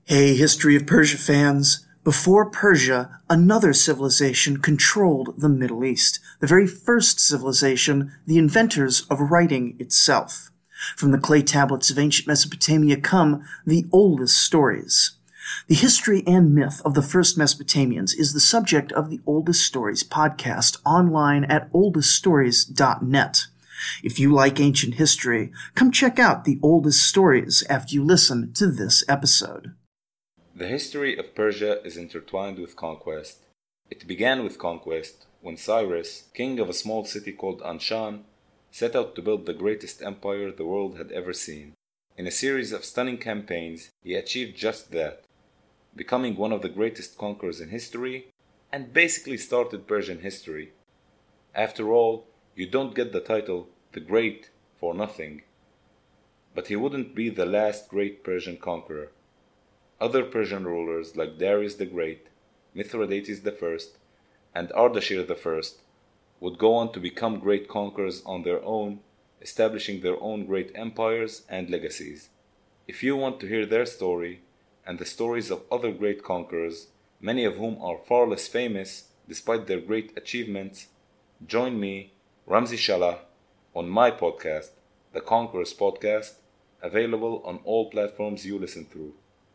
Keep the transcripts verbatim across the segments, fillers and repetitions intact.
Hey, History of Persia fans. Before Persia, another civilization controlled the Middle East. The very first civilization, the inventors of writing itself. From the clay tablets of ancient Mesopotamia come the oldest stories. The history and myth of the first Mesopotamians is the subject of the Oldest Stories podcast online at oldest stories dot net. If you like ancient history, come check out the Oldest Stories after you listen to this episode. The history of Persia is intertwined with conquest. It began with conquest when Cyrus, king of a small city called Anshan, set out to build the greatest empire the world had ever seen. In a series of stunning campaigns, he achieved just that, becoming one of the greatest conquerors in history, and basically started Persian history. After all, you don't get the title the Great for nothing. But he wouldn't be the last great Persian conqueror. Other Persian rulers like Darius the Great, Mithridates the First, and Ardashir the First would go on to become great conquerors on their own, establishing their own great empires and legacies. If you want to hear their story, and the stories of other great conquerors, many of whom are far less famous despite their great achievements, join me, Ramzi Shalah, on my podcast, The Conquerors Podcast, available on all platforms you listen through.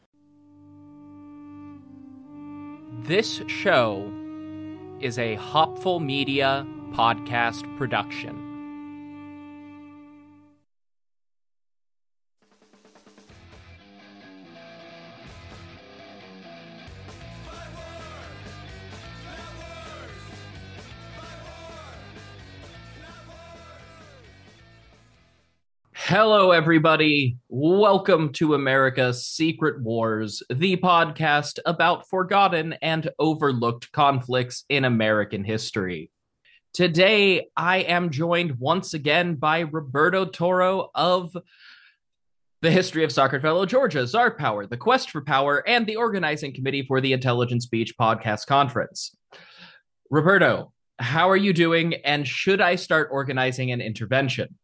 This show is a Hopful Media podcast production. Hello, everybody. Welcome to America's Secret Wars, the podcast about forgotten and overlooked conflicts in American history. Today, I am joined once again by Roberto Toro of the History of Sakartvelo, Georgia, Czar Power, the Quest for Power, and the organizing committee for the Intelligent Speech Podcast Conference. Roberto, how are you doing, and should I start organizing an intervention?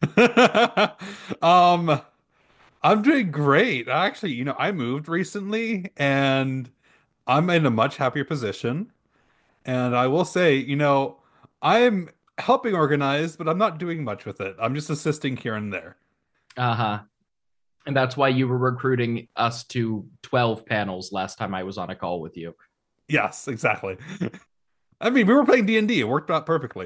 um, I'm doing great. Actually, you know, I moved recently and I'm in a much happier position. And I will say, you know, I'm helping organize, but I'm not doing much with it. I'm just assisting here and there. Uh-huh. And that's why you were recruiting us to twelve panels last time I was on a call with you. Yes, exactly. I mean, we were playing D and D. It worked out perfectly.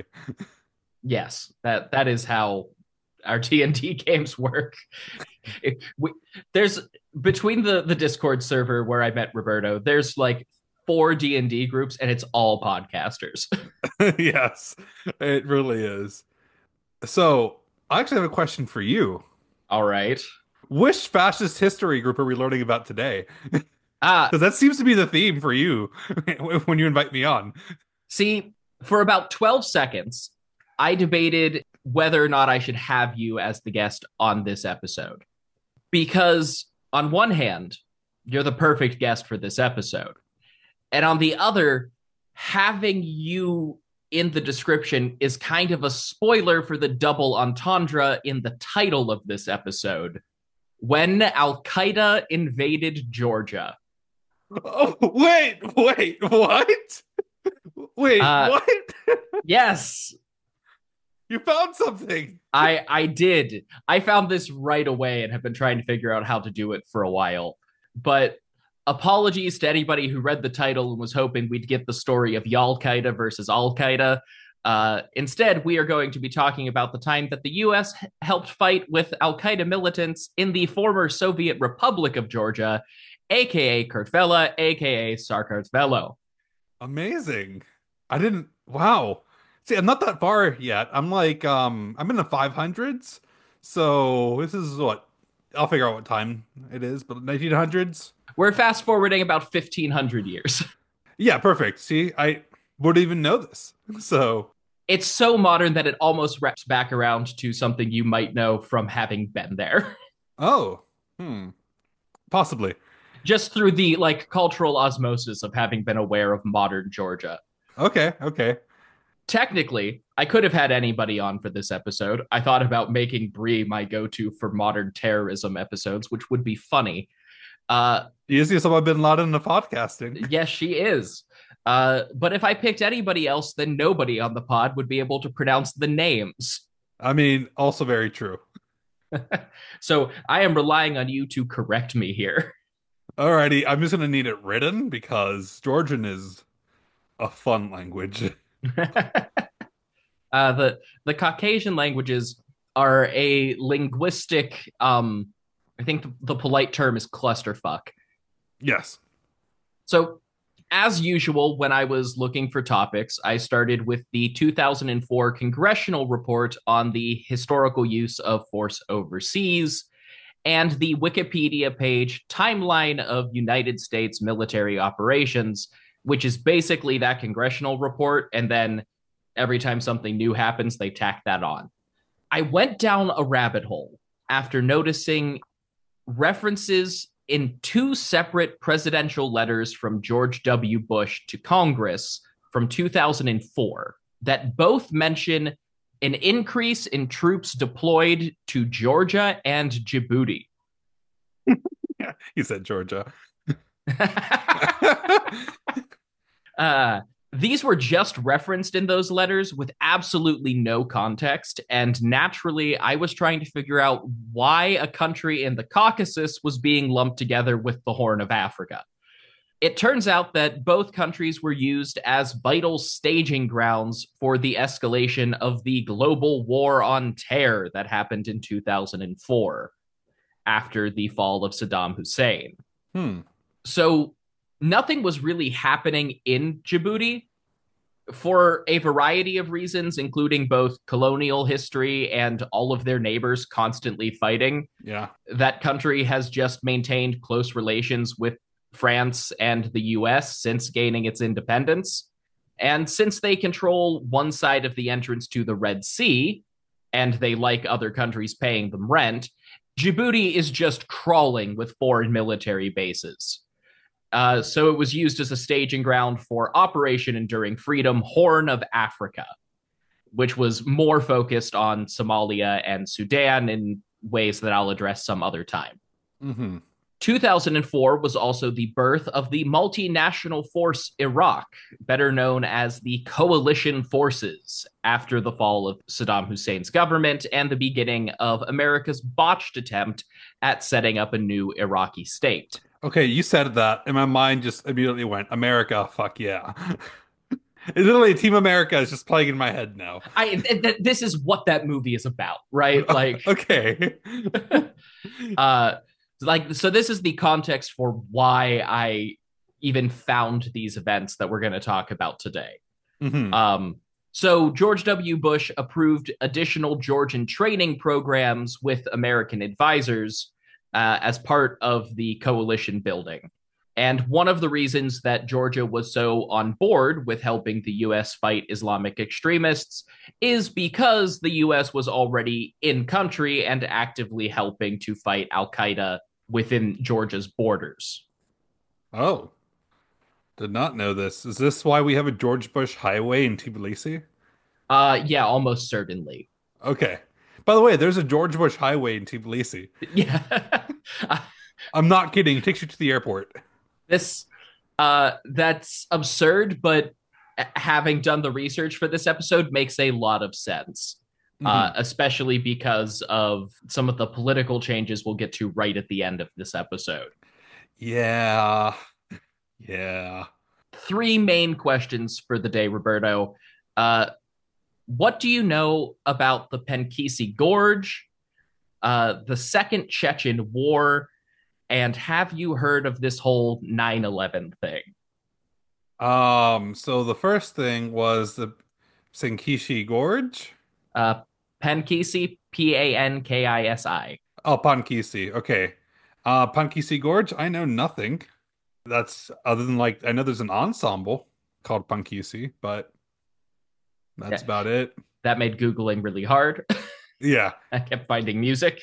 Yes, that that is how our D and D games work. It, we, there's between the the Discord server where I met Roberto, there's like four D and D groups, and it's all podcasters. Yes, it really is. So I actually have a question for you. All right. Which fascist history group are we learning about today? Ah, because that seems to be the theme for you when you invite me on. See, for about twelve seconds, I debated whether or not I should have you as the guest on this episode. Because on one hand, you're the perfect guest for this episode. And on the other, having you in the description is kind of a spoiler for the double entendre in the title of this episode. When Al-Qaeda invaded Georgia. Oh, wait, wait, what? Wait, uh, what? Yes. You found something. I I did. I found this right away and have been trying to figure out how to do it for a while. But apologies to anybody who read the title and was hoping we'd get the story of Al-Qaeda versus Al-Qaeda. Uh, instead, we are going to be talking about the time that the U S helped fight with Al-Qaeda militants in the former Soviet Republic of Georgia, aka Kartvela, aka Sakartvelo. Amazing. I didn't, wow. See, I'm not that far yet. I'm like, um, I'm in the five hundreds. So this is what, I'll figure out what time it is, but nineteen hundreds? We're fast forwarding about fifteen hundred years. Yeah, perfect. See, I wouldn't even know this. So it's so modern that it almost wraps back around to something you might know from having been there. Oh, hmm. Possibly. Just through the like cultural osmosis of having been aware of modern Georgia. Okay, okay. Technically, I could have had anybody on for this episode. I thought about making Bree my go-to for modern terrorism episodes, which would be funny. Uh, You see Osama bin Laden of podcasting. yes, she is. Uh, but if I picked anybody else, then nobody on the pod would be able to pronounce the names. I mean, also very true. So I am relying on you to correct me here. Alrighty, I'm just gonna need it written because Georgian is a fun language. uh, the the Caucasian languages are a linguistic. Um, I think the, the polite term is clusterfuck. Yes. So, as usual, when I was looking for topics, I started with the two thousand four congressional report on the historical use of force overseas and the Wikipedia page Timeline of United States Military Operations, which is basically that congressional report. And then every time something new happens, they tack that on. I went down a rabbit hole after noticing references in two separate presidential letters from George W. Bush to Congress from two thousand four that both mention an increase in troops deployed to Georgia and Djibouti. Yeah, he said Georgia. uh, these were just referenced in those letters with absolutely no context. And naturally, I was trying to figure out why a country in the Caucasus was being lumped together with the Horn of Africa. It turns out that both countries were used as vital staging grounds for the escalation of the global war on terror that happened in two thousand four after the fall of Saddam Hussein. Hmm. So nothing was really happening in Djibouti for a variety of reasons, including both colonial history and all of their neighbors constantly fighting. Yeah. That country has just maintained close relations with France and the U S since gaining its independence. And since they control one side of the entrance to the Red Sea, and they like other countries paying them rent, Djibouti is just crawling with foreign military bases. Uh, so it was used as a staging ground for Operation Enduring Freedom, Horn of Africa, which was more focused on Somalia and Sudan in ways that I'll address some other time. Mm-hmm. two thousand four was also the birth of the multinational force Iraq, better known as the Coalition Forces, after the fall of Saddam Hussein's government and the beginning of America's botched attempt at setting up a new Iraqi state. Okay, you said that, and my mind just immediately went, America, fuck yeah. Literally, Team America is just playing in my head now. I th- th- this is what that movie is about, right? Like, okay. uh, like so. This is the context for why I even found these events that we're going to talk about today. Mm-hmm. Um, so George W. Bush approved additional Georgian training programs with American advisors uh, as part of the coalition building. And one of the reasons that Georgia was so on board with helping the U S fight Islamic extremists is because the U S was already in country and actively helping to fight Al-Qaeda within Georgia's borders. Oh, did not know this. Is this why we have a George Bush highway in Tbilisi? Uh, yeah, almost certainly. Okay. By the way, there's a George Bush highway in Tbilisi. Yeah. I'm not kidding. It takes you to the airport. This, uh, that's absurd, but having done the research for this episode makes a lot of sense. Mm-hmm. Uh, especially because of some of the political changes we'll get to right at the end of this episode. Yeah. Yeah. Three main questions for the day, Roberto. Uh, what do you know about the Penkisi Gorge, uh, the Second Chechen War, and have you heard of this whole nine eleven thing? Um, so the first thing was the Penkisi Gorge? Uh, Penkisi, P A N K I S I. Oh, Penkisi. Okay. Uh, Penkisi Gorge, I know nothing. That's other than like, I know there's an ensemble called Penkisi, but that's yeah. about it. That made Googling really hard. Yeah. I kept finding music.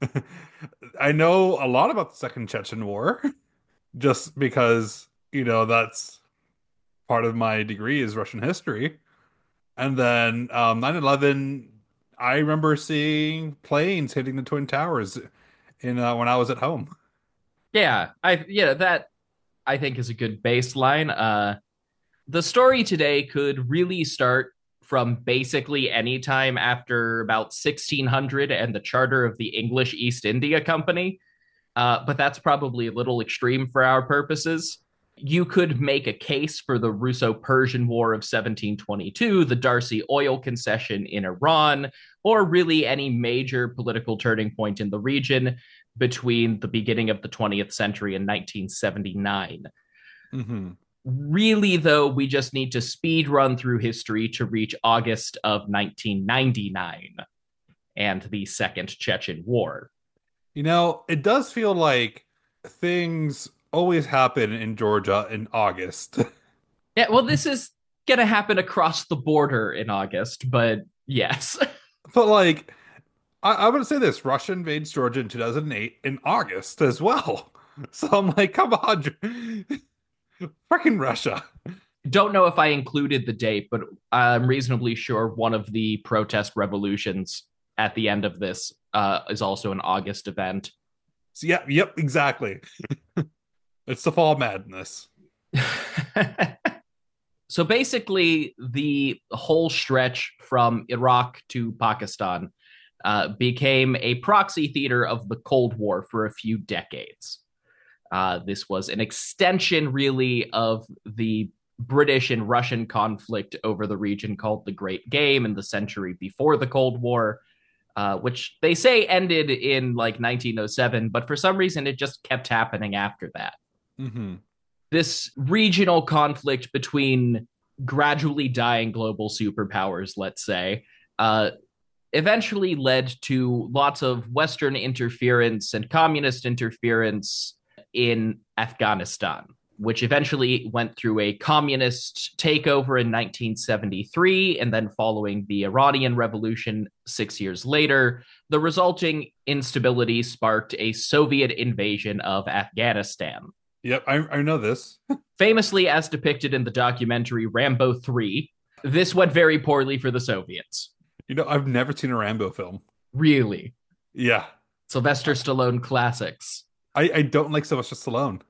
I know a lot about the Second Chechen War just because, you know, that's part of my degree is Russian history. And then um, nine eleven, I remember seeing planes hitting the Twin Towers in uh, when I was at home. Yeah, I yeah, that I think is a good baseline. Uh the story today could really start from basically any time after about sixteen hundred and the charter of the English East India Company. Uh, but that's probably a little extreme for our purposes. You could make a case for the Russo-Persian War of seventeen twenty-two, the Darcy oil concession in Iran, or really any major political turning point in the region between the beginning of the twentieth century and nineteen seventy-nine. Mm-hmm. Really, though, we just need to speed run through history to reach August of nineteen ninety-nine and the Second Chechen War. You know, it does feel like things always happen in Georgia in August. Yeah, well, this is going to happen across the border in August, but yes. But like, I, I would say this: Russia invades Georgia in two thousand eight in August as well. So I'm like, come on, freaking Russia. Don't know if I included the date, but I'm reasonably sure one of the protest revolutions at the end of this uh, is also an August event. So, yeah, yep, exactly. It's the fall madness. So basically, the whole stretch from Iraq to Pakistan uh, became a proxy theater of the Cold War for a few decades. Uh, this was an extension, really, of the British and Russian conflict over the region called the Great Game in the century before the Cold War, uh, which they say ended in like nineteen oh seven, but for some reason it just kept happening after that. Mm-hmm. This regional conflict between gradually dying global superpowers, let's say, uh, eventually led to lots of Western interference and communist interference in Afghanistan, which eventually went through a communist takeover in nineteen seventy-three, and then following the Iranian Revolution six years later, the resulting instability sparked a Soviet invasion of Afghanistan. Yep, I, I know this. Famously, as depicted in the documentary Rambo three, this went very poorly for the Soviets. You know, I've never seen a Rambo film. Really? Yeah. Sylvester Stallone classics. I, I don't like Sylvester Stallone.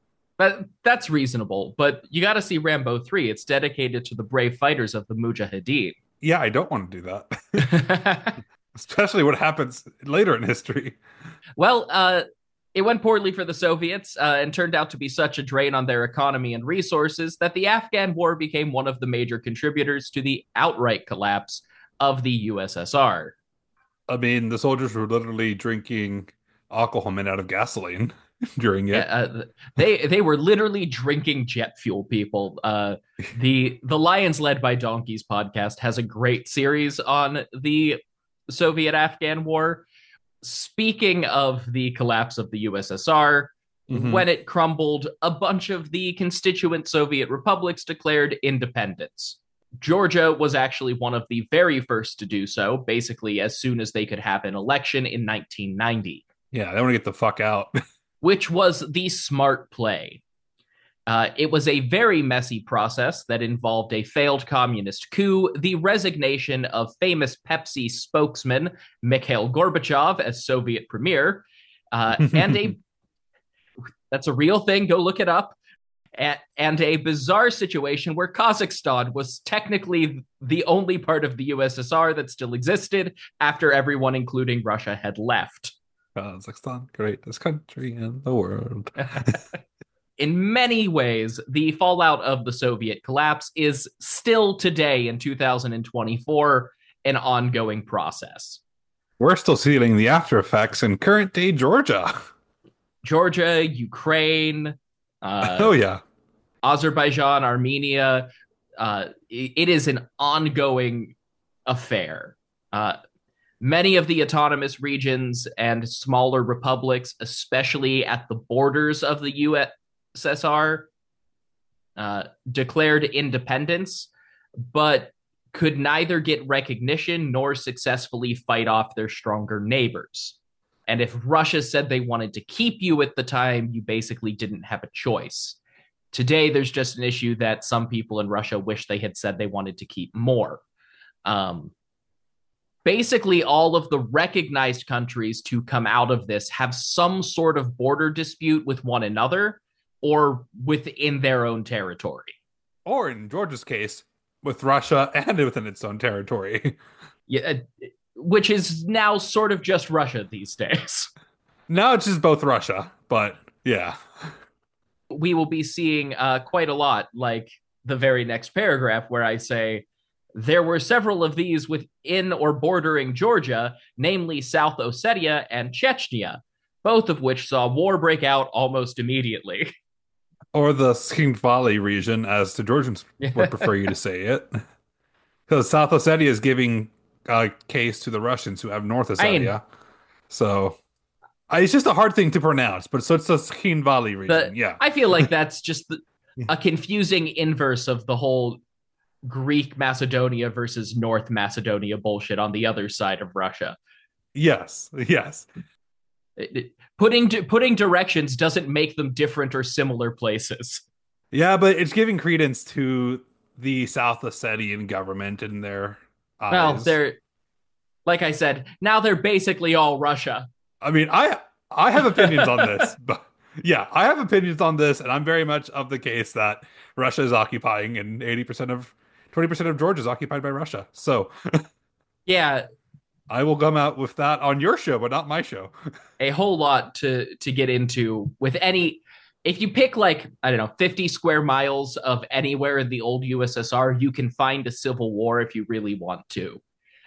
But that's reasonable. But you got to see Rambo three. It's dedicated to the brave fighters of the Mujahideen. Yeah, I don't want to do that. Especially what happens later in history. Well, uh, it went poorly for the Soviets uh, and turned out to be such a drain on their economy and resources that the Afghan War became one of the major contributors to the outright collapse of the U S S R. I mean, the soldiers were literally drinking alcohol made out of gasoline during it. Yeah, uh, they they were literally drinking jet fuel. People, uh, the the Lions Led by Donkeys podcast has a great series on the Soviet-Afghan War. Speaking of the collapse of the U S S R, mm-hmm. when it crumbled, a bunch of the constituent Soviet republics declared independence. Georgia was actually one of the very first to do so, basically as soon as they could have an election in nineteen ninety. Yeah, they want to get the fuck out. Which was the smart play. Uh, it was a very messy process that involved a failed communist coup, the resignation of famous Pepsi spokesman Mikhail Gorbachev as Soviet premier, uh, and a that's a real thing, go look it up, and, and a bizarre situation where Kazakhstan was technically the only part of the U S S R that still existed after everyone, including Russia, had left. Kazakhstan, greatest country in the world. In many ways, the fallout of the Soviet collapse is still today in two thousand twenty-four an ongoing process. We're still feeling the after effects in current day Georgia. Georgia, Ukraine, uh, oh yeah, Azerbaijan, Armenia. Uh, it, it is an ongoing affair. Uh, Many of the autonomous regions and smaller republics, especially at the borders of the U S S R, uh, declared independence, but could neither get recognition nor successfully fight off their stronger neighbors. And if Russia said they wanted to keep you at the time, you basically didn't have a choice. Today, there's just an issue that some people in Russia wish they had said they wanted to keep more. Um, basically all of the recognized countries to come out of this have some sort of border dispute with one another or within their own territory. Or in Georgia's case, with Russia and within its own territory. Yeah, which is now sort of just Russia these days. Now it's just both Russia, but yeah. We will be seeing uh, quite a lot, like the very next paragraph where I say, there were several of these within or bordering Georgia, namely South Ossetia and Chechnya, both of which saw war break out almost immediately. Or the Tskhinvali region, as the Georgians would prefer you to say it. Because South Ossetia is giving a case to the Russians who have North Ossetia. I mean, so it's just a hard thing to pronounce, but so it's the Tskhinvali region, the, yeah. I feel like that's just the, a confusing inverse of the whole Greek Macedonia versus North Macedonia bullshit on the other side of Russia. Yes, yes. It, it, putting putting directions doesn't make them different or similar places. Yeah, but it's giving credence to the South Ossetian government in their eyes. Well, they're, like I said, now they're basically all Russia. I mean, I I have opinions on this, but yeah, I have opinions on this, and I'm very much of the case that Russia is occupying, and eighty percent of twenty percent of Georgia is occupied by Russia. So, yeah, I will come out with that on your show, but not my show. A whole lot to to get into with any. If you pick like, I don't know, fifty square miles of anywhere in the old U S S R, you can find a civil war if you really want to.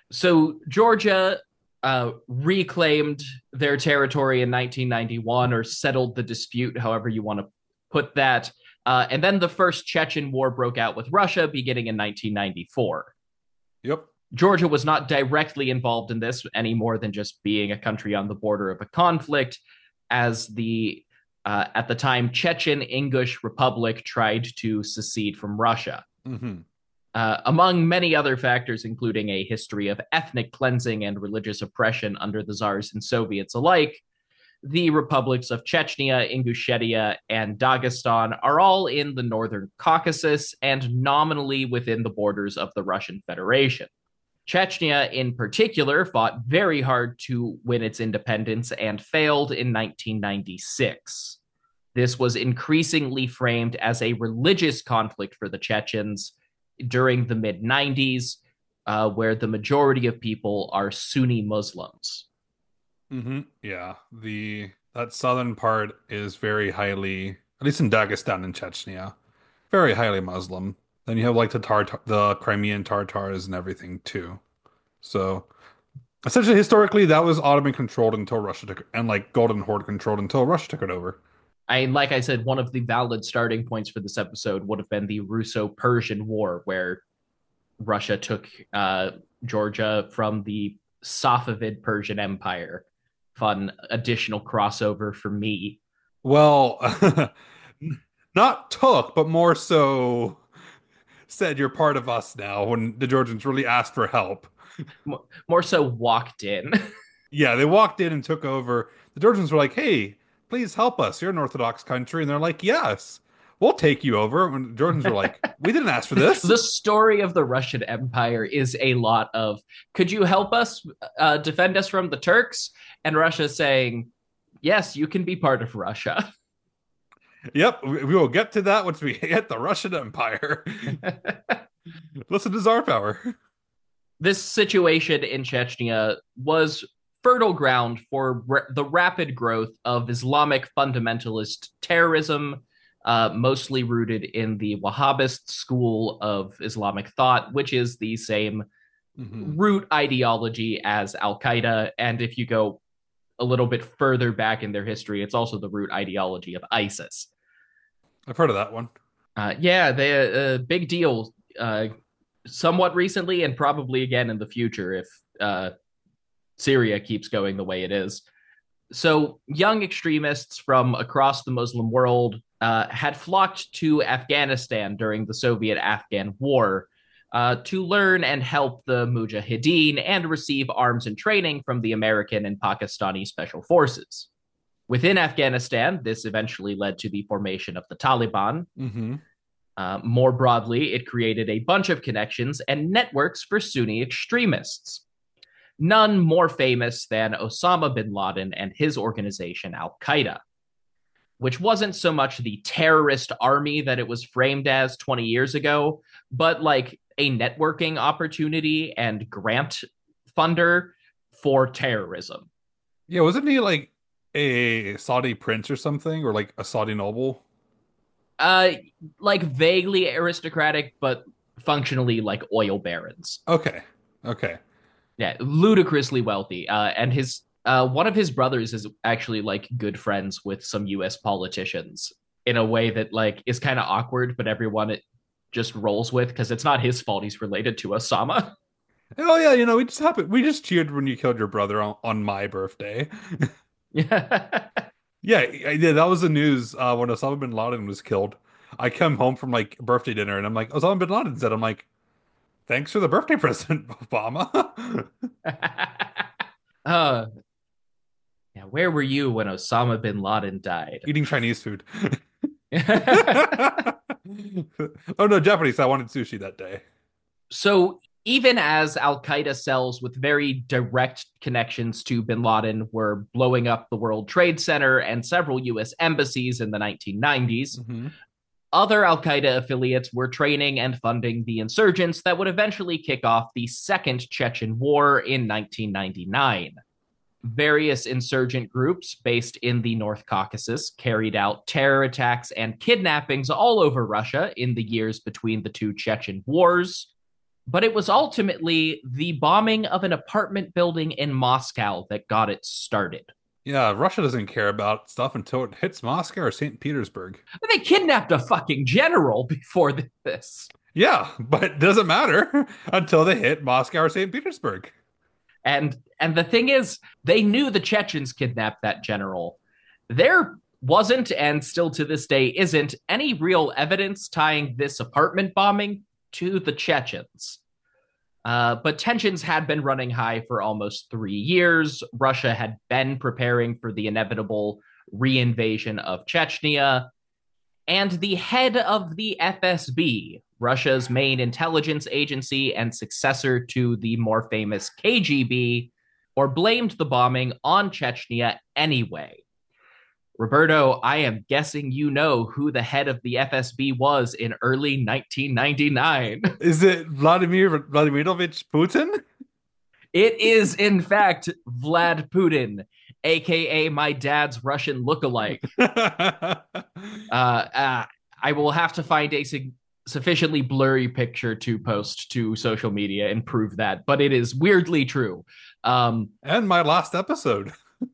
So Georgia uh, reclaimed their territory in nineteen ninety-one, or settled the dispute, however you want to put that. Uh, and then the first Chechen War broke out with Russia beginning in nineteen ninety-four. Yep. Georgia was not directly involved in this any more than just being a country on the border of a conflict, as the, uh, at the time, Chechen Ingush Republic tried to secede from Russia. Mm-hmm. Uh, among many other factors, including a history of ethnic cleansing and religious oppression under the Tsars and Soviets alike, the republics of Chechnya, Ingushetia, and Dagestan are all in the northern Caucasus and nominally within the borders of the Russian Federation. Chechnya, in particular, fought very hard to win its independence and failed in nineteen ninety-six. This was increasingly framed as a religious conflict for the Chechens during the mid nineties, uh, where the majority of people are Sunni Muslims. Mm-hmm. Yeah, the that southern part is very highly, at least in Dagestan and Chechnya, very highly Muslim. Then you have like the Tartar, the Crimean Tartars and everything too. So essentially, historically, that was Ottoman controlled until Russia took, and like Golden Horde controlled until Russia took it over. I like I said, one of the valid starting points for this episode would have been the Russo-Persian War, where Russia took uh, Georgia from the Safavid Persian Empire. Fun additional crossover for me. Well, not took, but more so said you're part of us now when the Georgians really asked for help. More so walked in. Yeah, they walked in and took over. The Georgians were like, hey, please help us. You're an Orthodox country. And they're like, yes, we'll take you over. And the Georgians were like, we didn't ask for this. The story of the Russian Empire is a lot of, could you help us uh, defend us from the Turks? And Russia saying, yes, you can be part of Russia. Yep, we will get to that once we hit the Russian Empire. Listen to Tsar power. This situation in Chechnya was fertile ground for ra- the rapid growth of Islamic fundamentalist terrorism, uh, mostly rooted in the Wahhabist school of Islamic thought, which is the same mm-hmm. root ideology as Al-Qaeda. And if you go a little bit further back in their history, it's also the root ideology of ISIS. I've heard of that one. Uh, yeah, they a uh, big deal. Uh, somewhat recently, and probably again in the future if uh, Syria keeps going the way it is. So, young extremists from across the Muslim world uh, had flocked to Afghanistan during the Soviet-Afghan War uh, to learn and help the Mujahideen and receive arms and training from the American and Pakistani special forces. Within Afghanistan, this eventually led to the formation of the Taliban. Mm-hmm. Uh, more broadly, it created a bunch of connections and networks for Sunni extremists. none more famous than Osama bin Laden and his organization, Al Qaeda, which wasn't so much the terrorist army that it was framed as twenty years ago, but like a networking opportunity and grant funder for terrorism. Yeah, wasn't he like a Saudi prince or something, or like a Saudi noble? Uh, like vaguely aristocratic, but functionally like oil barons. Okay, okay. Yeah, ludicrously wealthy. Uh, and his uh, one of his brothers is actually like good friends with some U S politicians in a way that like is kind of awkward, but everyone it just rolls with because it's not his fault he's related to Osama. Oh yeah, you know, we just happened. We just cheered when you killed your brother on, on my birthday. Yeah. Yeah, yeah, that was the news uh, when Osama bin Laden was killed. I come home from like birthday dinner and I'm like, Osama bin Laden's dead. I'm like, thanks for the birthday present, Obama. uh, yeah, where were you when Osama bin Laden died? Eating Chinese food. Oh no, Japanese. I wanted sushi that day. So even as Al Qaeda cells with very direct connections to bin Laden were blowing up the World Trade Center and several U S embassies in the nineteen nineties, Mm-hmm. other Al Qaeda affiliates were training and funding the insurgents that would eventually kick off the Second Chechen War in nineteen ninety-nine. Various insurgent groups based in the North Caucasus carried out terror attacks and kidnappings all over Russia in the years between the two Chechen wars. But it was ultimately the bombing of an apartment building in Moscow that got it started. Yeah, Russia doesn't care about stuff until it hits Moscow or Saint Petersburg. They kidnapped a fucking general before this. Yeah, but it doesn't matter until they hit Moscow or Saint Petersburg. And and the thing is, they knew the Chechens kidnapped that general. There wasn't, and still to this day isn't, any real evidence tying this apartment bombing to the Chechens. Uh, but tensions had been running high for almost three years. Russia had been preparing for the inevitable reinvasion of Chechnya. And the head of the F S B, Russia's main intelligence agency and successor to the more famous K G B, or blamed the bombing on Chechnya anyway. Roberto, I am guessing you know who the head of the F S B was in early nineteen ninety-nine. Is it Vladimir Vladimirovich Putin? It is, in fact, Vlad Putin, aka my dad's Russian lookalike. uh, uh, I will have to find a sig- sufficiently blurry picture to post to social media and prove that, but it is weirdly true. Um, and my last episode.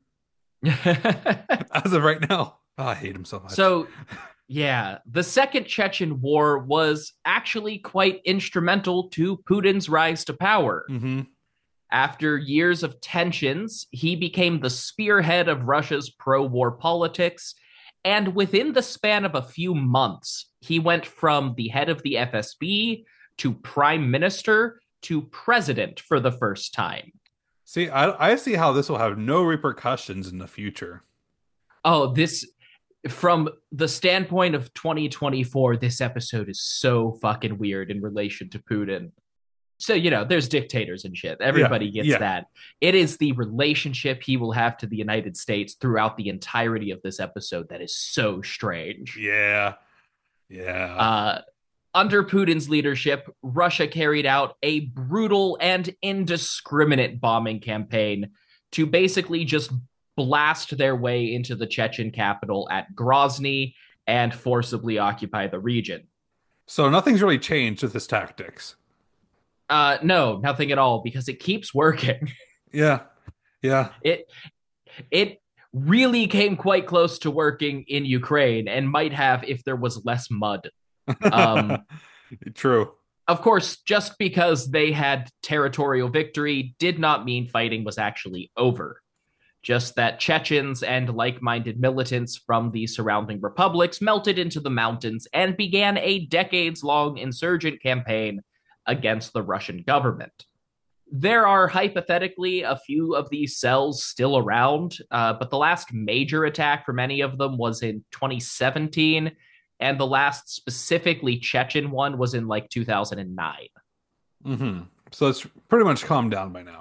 As of right now. Oh, I hate him so much. So, yeah, the Second Chechen War was actually quite instrumental to Putin's rise to power. Mm-hmm. After years of tensions, he became the spearhead of Russia's pro-war politics, and within the span of a few months, he went from the head of the F S B to prime minister to president for the first time. See, I, I see how this will have no repercussions in the future. Oh, this, from the standpoint of twenty twenty-four, this episode is so fucking weird in relation to Putin. So, you know, there's dictators and shit. Everybody yeah, gets yeah. that. It is the relationship he will have to the United States throughout the entirety of this episode that is so strange. Yeah. Yeah. Uh, under Putin's leadership, Russia carried out a brutal and indiscriminate bombing campaign to basically just blast their way into the Chechen capital at Grozny and forcibly occupy the region. So nothing's really changed with his tactics. Uh, no, nothing at all, because it keeps working. Yeah. Yeah. It it really came quite close to working in Ukraine and might have if there was less mud. Um, True. Of course, just because they had territorial victory did not mean fighting was actually over. Just that Chechens and like-minded militants from the surrounding republics melted into the mountains and began a decades-long insurgent campaign against the Russian government. There are hypothetically a few of these cells still around, uh, but the last major attack for many of them was in twenty seventeen, and the last specifically Chechen one was in like two thousand nine. Mm-hmm. So it's pretty much calmed down by now.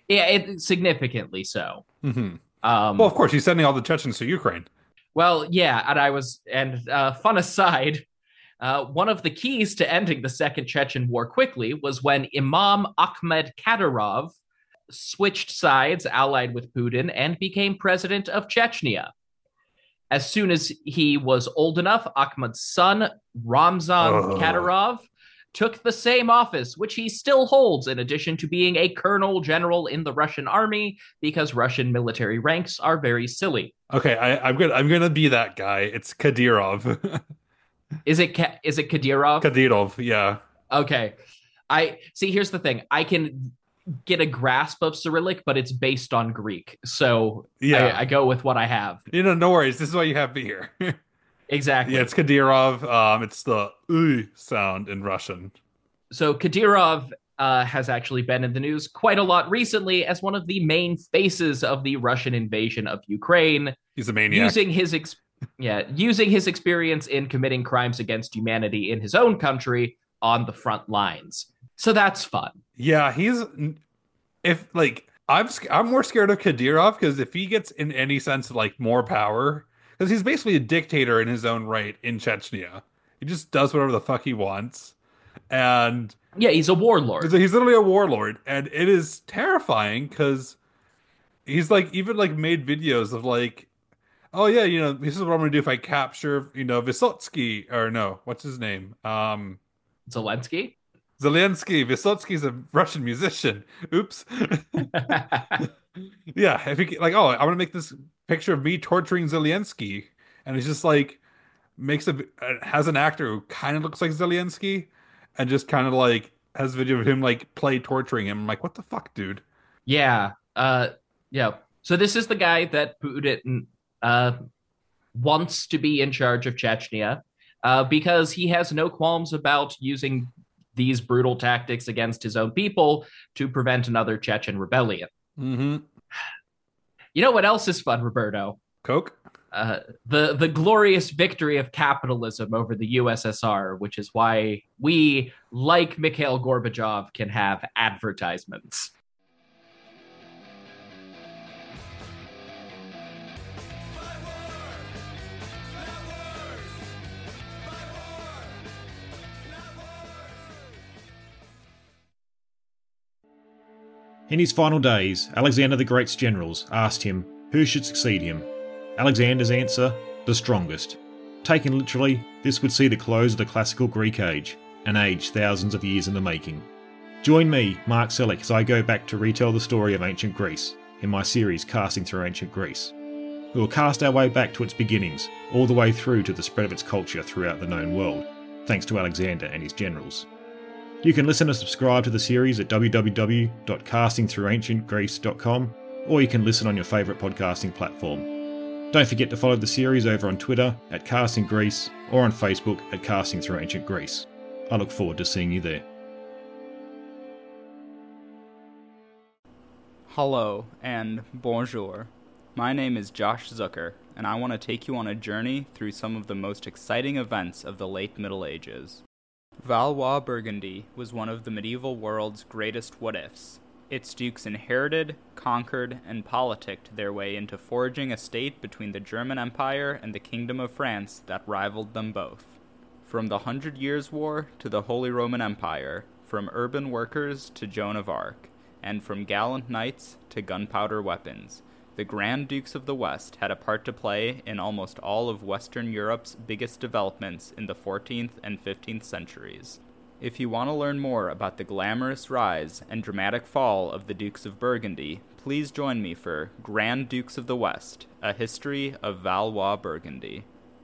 Yeah, it, significantly so. Mm-hmm. Um, Well, of course, he's sending all the Chechens to Ukraine. well, yeah, and I was, and uh, fun aside, uh, one of the keys to ending the Second Chechen War quickly was when Imam Ahmed Kadyrov switched sides, allied with Putin, and became president of Chechnya. As soon as he was old enough, Ahmed's son, Ramzan Ugh. Kadyrov, took the same office, which he still holds, in addition to being a colonel general in the Russian army, because Russian military ranks are very silly. Okay, I, I'm gonna I'm gonna be that guy. It's Kadyrov. Is it is it Kadyrov? Kadyrov, yeah. Okay. I see. Here's the thing. I can get a grasp of Cyrillic, but it's based on Greek, so Yeah. I, I go with what I have. You know, no worries. This is why you have me here. Exactly. Yeah, it's Kadyrov. Um, it's the "uy" sound in Russian. So Kadyrov uh, has actually been in the news quite a lot recently as one of the main faces of the Russian invasion of Ukraine, He's a maniac. using his ex- yeah using his experience in committing crimes against humanity in his own country on the front lines. So that's fun. Yeah, he's if like I'm sc- I'm more scared of Kadyrov because if he gets in any sense of like more power, because he's basically a dictator in his own right in Chechnya. He just does whatever the fuck he wants, and Yeah, he's a warlord. he's literally a warlord, and it is terrifying because he's like even like made videos of like, oh yeah, you know, this is what I'm gonna do if I capture, you know, Vysotsky or no, what's his name? Um, Zelensky. Zelensky. Vysotsky's a Russian musician. Oops. Yeah, if he like, oh, I want to make this picture of me torturing Zelensky, and it's just like makes a has an actor who kind of looks like Zelensky, and just kind of like has a video of him like play torturing him. I'm like, what the fuck, dude? Yeah. Uh, yeah. So this is the guy that Putin uh, wants to be in charge of Chechnya uh, because he has no qualms about using these brutal tactics against his own people to prevent another Chechen rebellion. Mm-hmm. You know what else is fun, Roberto? Coke. Uh, the the glorious victory of capitalism over the U S S R, which is why we, like Mikhail Gorbachev, can have advertisements. In his final days, Alexander the Great's generals asked him who should succeed him. Alexander's answer, the strongest. Taken literally, this would see the close of the classical Greek age, an age thousands of years in the making. Join me, Mark Selleck, as I go back to retell the story of ancient Greece in my series Casting Through Ancient Greece. We will cast our way back to its beginnings, all the way through to the spread of its culture throughout the known world, thanks to Alexander and his generals. You can listen and subscribe to the series at w w w dot casting through ancient greece dot com, or you can listen on your favourite podcasting platform. Don't forget to follow the series over on Twitter at Casting Greece or on Facebook at Casting Through Ancient Greece. I look forward to seeing you there. Hello and bonjour. My name is Josh Zucker, and I want to take you on a journey through some of the most exciting events of the late Middle Ages. Valois Burgundy was one of the medieval world's greatest what-ifs. Its dukes inherited, conquered, and politicked their way into forging a state between the German Empire and the Kingdom of France that rivaled them both. From the Hundred Years' War to the Holy Roman Empire, from urban workers to Joan of Arc, and from gallant knights to gunpowder weapons, the Grand Dukes of the West had a part to play in almost all of Western Europe's biggest developments in the fourteenth and fifteenth centuries. If you want to learn more about the glamorous rise and dramatic fall of the Dukes of Burgundy, please join me for Grand Dukes of the West, a history of Valois Burgundy.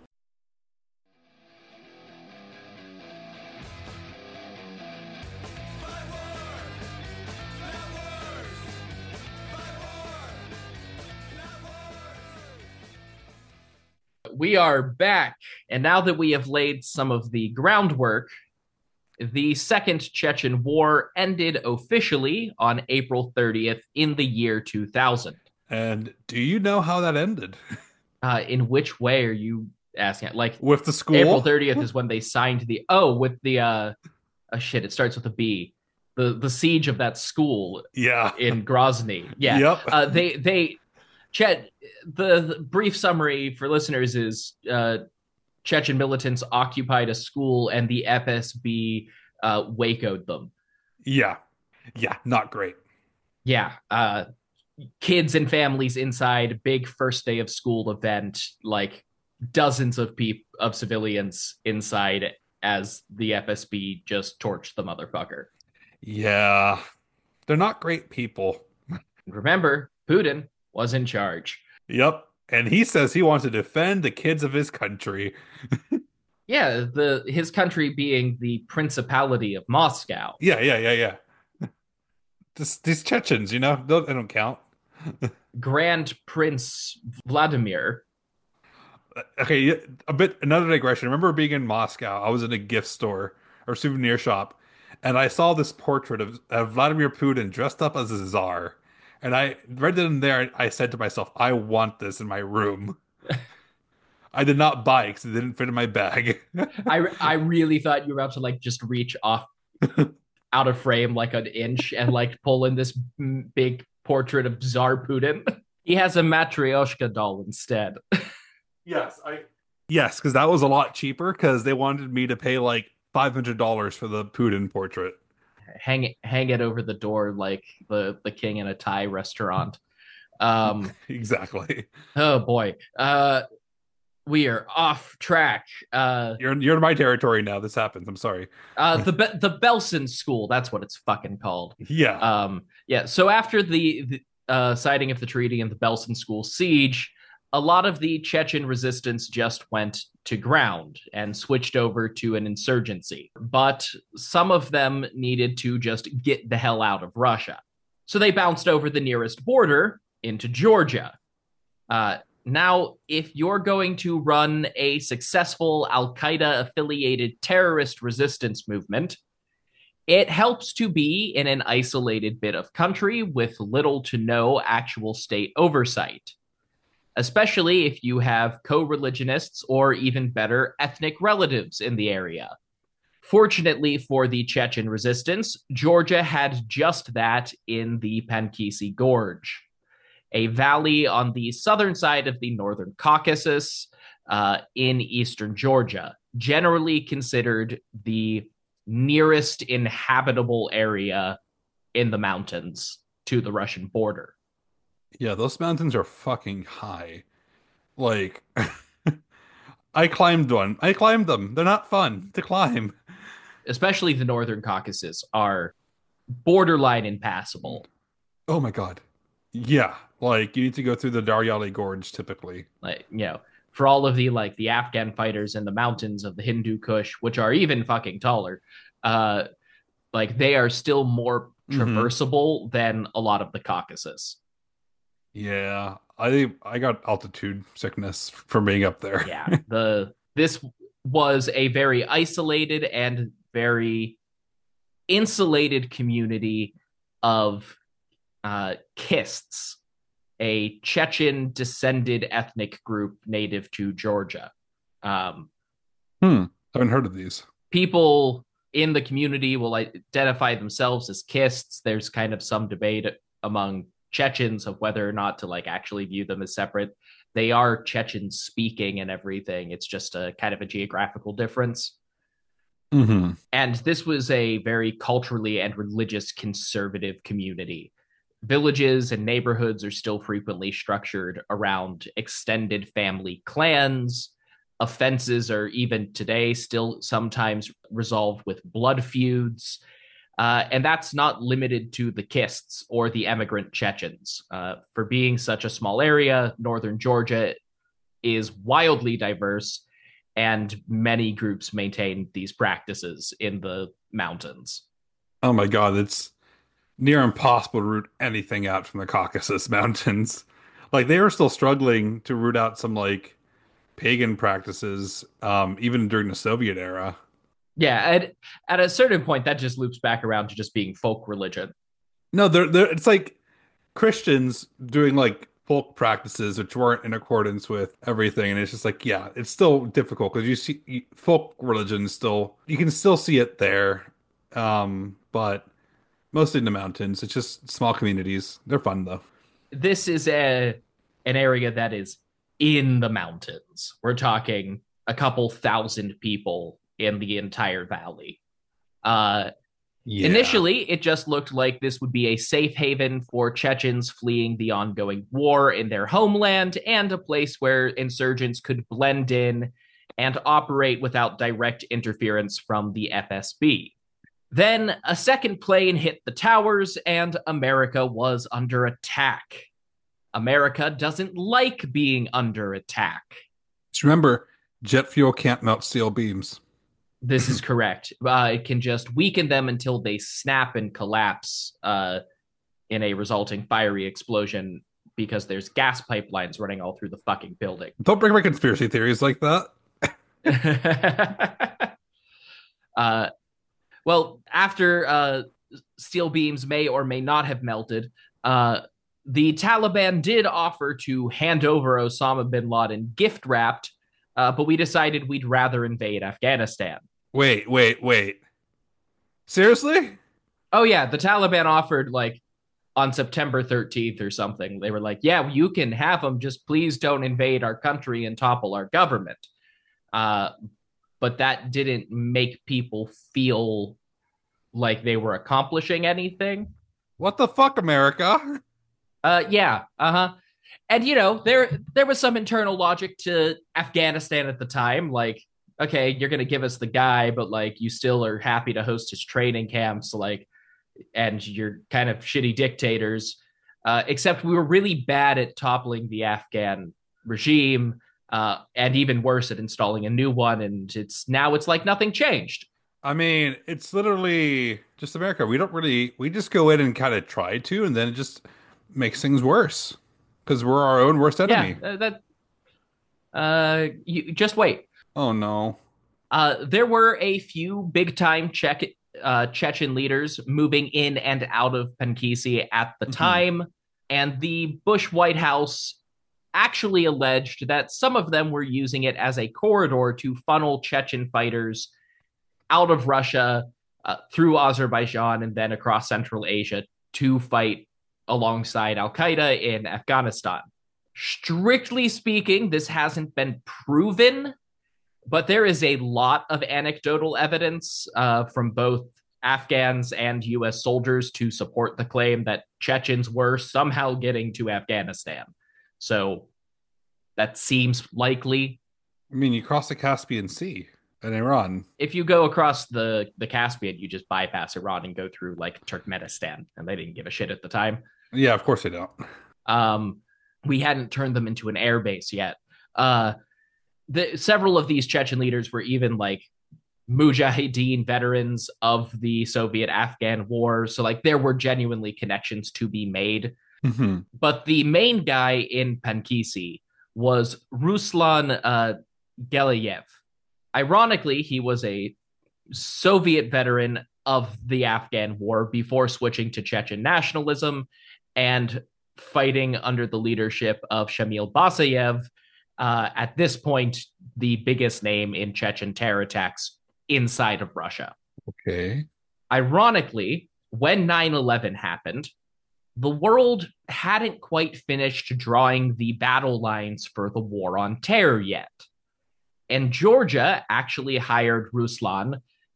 We are back, and now that we have laid some of the groundwork, the Second Chechen War ended officially on April thirtieth in the year two thousand. And do you know how that ended? Uh, in which way are you asking? Like, With the school? April thirtieth is when they signed the, oh, with the, uh, oh shit, it starts with a B. the the siege of that school Yeah. in Grozny. Yeah, Yep. uh, they they Chet. The, the brief summary for listeners is uh, Chechen militants occupied a school, and the F S B uh, Wacoed them. Yeah. Yeah. Not great. Yeah, uh, kids and families inside, big first day of school event, like dozens of people of civilians inside as the F S B just torched the motherfucker. Yeah. They're not great people. Remember, Putin was in charge. Yep. And he says he wants to defend the kids of his country. Yeah, the his country being the Principality of Moscow. Yeah, yeah, yeah, yeah. This, these Chechens, you know, they don't, they don't count. Grand Prince Vladimir. Okay, a bit another digression. I remember being in Moscow. I was in a gift store or souvenir shop, and I saw this portrait of, of Vladimir Putin dressed up as a czar. And I read it in there. I said to myself, I want this in my room. I did not buy it because it didn't fit in my bag. I I really thought you were about to like just reach off out of frame like an inch and like pull in this big portrait of Tsar Putin. He has a Matryoshka doll instead. Yes, I yes, because that was a lot cheaper because they wanted me to pay like five hundred dollars for the Putin portrait. Hang it, hang it over the door like the the king in a Thai restaurant. Um, exactly. Oh boy. Uh, we are off track. Uh, you're you're in my territory now. This happens. I'm sorry. uh, the the Belsen School. That's what it's fucking called. Yeah. Um, yeah. So after the, the uh, signing of the treaty and the Belsen School siege, a lot of the Chechen resistance just went to ground and switched over to an insurgency. But some of them needed to just get the hell out of Russia. So they bounced over the nearest border into Georgia. Uh, now, if you're going to run a successful Al-Qaeda affiliated terrorist resistance movement, it helps to be in an isolated bit of country with little to no actual state oversight, especially if you have co-religionists or even better, ethnic relatives in the area. Fortunately for the Chechen resistance, Georgia had just that in the Pankisi Gorge, a valley on the southern side of the Northern Caucasus uh, in eastern Georgia, generally considered the nearest inhabitable area in the mountains to the Russian border. Yeah, those mountains are fucking high. Like, I climbed one. I climbed them. They're not fun to climb. Especially the Northern Caucasus are borderline impassable. Oh my god. Yeah, like you need to go through the Daryali Gorge typically. Like, you know, for all of the like the Afghan fighters in the mountains of the Hindu Kush, which are even fucking taller, uh, like they are still more traversable mm-hmm. than a lot of the Caucasus. Yeah, I I got altitude sickness from being up there. Yeah, the this was a very isolated and very insulated community of uh, Kists, a Chechen descended ethnic group native to Georgia. Um, hmm, I haven't heard of these. People in the community will identify themselves as Kists. There's kind of some debate among Chechens of whether or not to like actually view them as separate. They are Chechen speaking and everything. It's just a kind of a geographical difference. Mm-hmm. And this was a very culturally and religious conservative community. Villages and neighborhoods are still frequently structured around extended family clans. Offenses are even today still sometimes resolved with blood feuds. Uh, and that's not limited to the Kists or the emigrant Chechens. Uh, for being such a small area, northern Georgia is wildly diverse, and many groups maintain these practices in the mountains. Oh my god, it's near impossible to root anything out from the Caucasus Mountains. Like, they were still struggling to root out some, like, pagan practices, um, even during the Soviet era. Yeah, at, at a certain point, that just loops back around to just being folk religion. No, they're, they're, it's like Christians doing, like, folk practices which weren't in accordance with everything, and it's just like, yeah, it's still difficult, because you see you, folk religion still, you can still see it there, um, but Mostly in the mountains. It's just small communities. They're fun though. This is a an area that is in the mountains. We're talking a couple thousand people in the entire valley. Uh, Yeah. Initially, it just looked like this would be a safe haven for Chechens fleeing the ongoing war in their homeland and a place where insurgents could blend in and operate without direct interference from the F S B. Then a second plane hit the towers and America was under attack. America doesn't like being under attack. Just remember, jet fuel can't melt steel beams. This is correct. Uh, it can just weaken them until they snap and collapse uh, in a resulting fiery explosion because there's gas pipelines running all through the fucking building. Don't bring my conspiracy theories like that. uh, well, after uh, steel beams may or may not have melted, uh, the Taliban did offer to hand over Osama bin Laden gift wrapped, uh, but we decided we'd rather invade Afghanistan. Wait, wait, wait. Seriously? Oh, yeah. The Taliban offered, like, on September thirteenth or something. They were like, yeah, you can have them. Just please don't invade our country and topple our government. Uh, but that didn't make people feel like they were accomplishing anything. What the fuck, America? Uh, yeah. Uh-huh. And, you know, there there was some internal logic to Afghanistan at the time. Like, okay, you're going to give us the guy, but, like, you still are happy to host his training camps, like, and you're kind of shitty dictators. Uh, except we were really bad at toppling the Afghan regime, uh, and even worse at installing a new one. And it's now it's like nothing changed. I mean, it's literally just America. We don't really, we just go in and kind of try to, and then it just makes things worse because we're our own worst enemy. Yeah, uh, that. Uh, you just wait. Oh no. Uh, there were a few big-time Czech, uh, Chechen leaders moving in and out of Pankisi at the mm-hmm. time, and the Bush White House actually alleged that some of them were using it as a corridor to funnel Chechen fighters out of Russia, uh, through Azerbaijan, and then across Central Asia to fight alongside Al-Qaeda in Afghanistan. Strictly speaking, this hasn't been proven, but there is a lot of anecdotal evidence uh, from both Afghans and U S soldiers to support the claim that Chechens were somehow getting to Afghanistan. So that seems likely. I mean, you cross the Caspian Sea in Iran. If you go across the, the Caspian, you just bypass Iran and go through, like, Turkmenistan, and they didn't give a shit at the time. Yeah, of course they don't. Um, we hadn't turned them into an air base yet. Uh, the, several of these Chechen leaders were even, like, Mujahideen veterans of the Soviet-Afghan War, so, like, there were genuinely connections to be made. Mm-hmm. But the main guy in Pankisi was Ruslan uh, Gelayev. Ironically, he was a Soviet veteran of the Afghan War before switching to Chechen nationalism and fighting under the leadership of Shamil Basayev, uh, at this point, the biggest name in Chechen terror attacks inside of Russia. Okay. Ironically, when nine eleven happened, the world hadn't quite finished drawing the battle lines for the war on terror yet. And Georgia actually hired Ruslan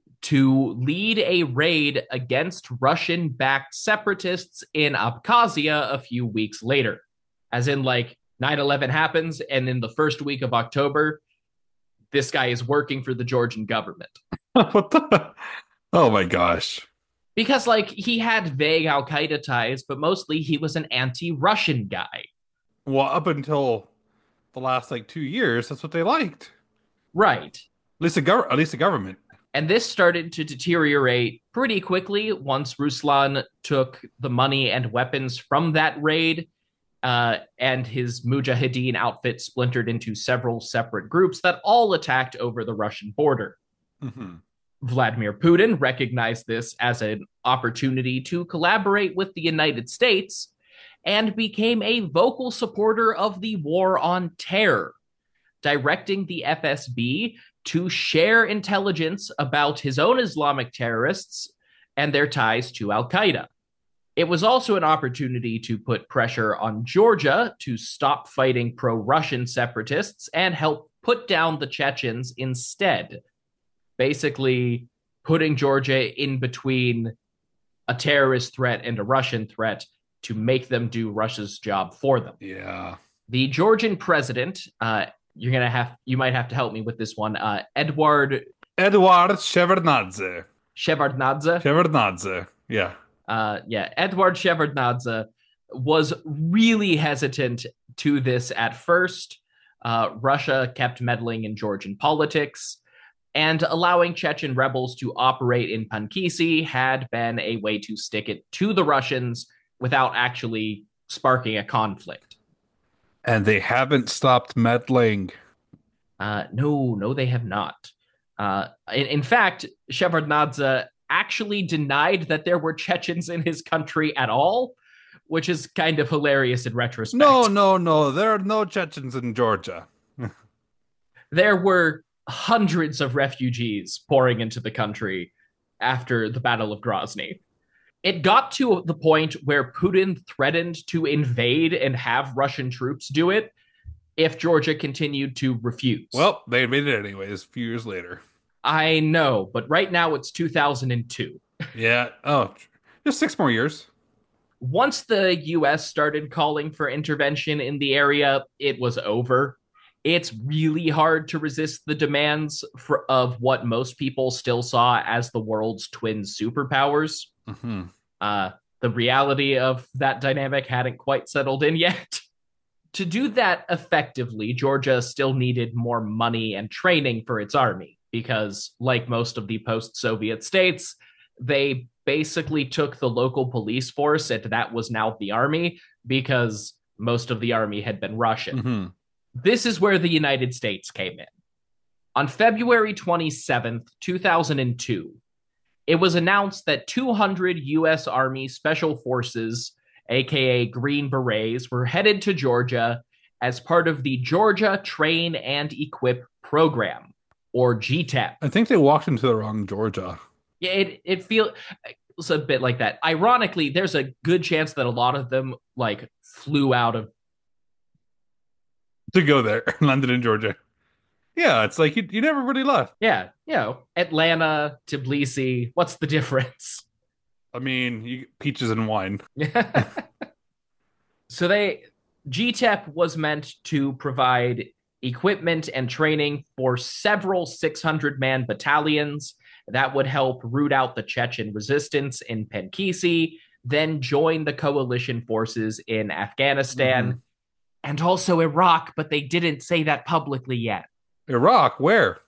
to lead a raid against Russian-backed separatists in Abkhazia a few weeks later. As in, like, nine eleven happens, and in the first week of October, this guy is working for the Georgian government. What the? Oh my gosh. Because, like, he had vague Al-Qaeda ties, but mostly he was an anti-Russian guy. Well, up until the last, like, two years, that's what they liked. Right. At least the, gov- at least the government. And this started to deteriorate pretty quickly once Ruslan took the money and weapons from that raid, uh, and his Mujahideen outfit splintered into several separate groups that all attacked over the Russian border. Mm-hmm. Vladimir Putin recognized this as an opportunity to collaborate with the United States and became a vocal supporter of the war on terror, directing the F S B to share intelligence about his own Islamic terrorists and their ties to Al Qaeda. It was also an opportunity to put pressure on Georgia to stop fighting pro-Russian separatists and help put down the Chechens instead. Basically, putting Georgia in between a terrorist threat and a Russian threat to make them do Russia's job for them. Yeah. The Georgian president, uh, you're gonna have, you might have to help me with this one. Uh, Edward Eduard Shevardnadze. Shevardnadze. Shevardnadze. Yeah. Uh, yeah, Edward Shevardnadze was really hesitant to this at first. Uh, Russia kept meddling in Georgian politics, and allowing Chechen rebels to operate in Pankisi had been a way to stick it to the Russians without actually sparking a conflict. And they haven't stopped meddling. Uh, no, no, they have not. Uh, in, in fact, Shevardnadze actually denied that there were Chechens in his country at all, which is kind of hilarious in retrospect. No, no, no. There are no Chechens in Georgia. There were hundreds of refugees pouring into the country after the Battle of Grozny. It got to the point where Putin threatened to invade and have Russian troops do it if Georgia continued to refuse. Well, they made it anyways, a few years later. I know, but right now it's two thousand two. Yeah. Oh, just six more years. Once the U S started calling for intervention in the area, it was over. It's really hard to resist the demands for, of what most people still saw as the world's twin superpowers. Mm-hmm. Uh, the reality of that dynamic hadn't quite settled in yet. To do that effectively, Georgia still needed more money and training for its army, because, like most of the post-Soviet states, they basically took the local police force, and that was now the army, because most of the army had been Russian. Mm-hmm. This is where the United States came in. On February twenty-seventh, two thousand two, it was announced that two hundred U S Army Special Forces, aka Green Berets, were headed to Georgia as part of the Georgia Train and Equip Program, or G T E P. I think they walked into the wrong Georgia. Yeah, it it feels a bit like that. Ironically, there's a good chance that a lot of them like flew out of to go there, landed in Georgia. Yeah, it's like you, you never really left. Yeah, you know, Atlanta, Tbilisi. What's the difference? I mean, you, peaches and wine. So they G T E P was meant to provide equipment and training for several six hundred man battalions that would help root out the Chechen resistance in Pankisi, then join the coalition forces in Afghanistan, mm-hmm. and also Iraq, but they didn't say that publicly yet. Iraq, where?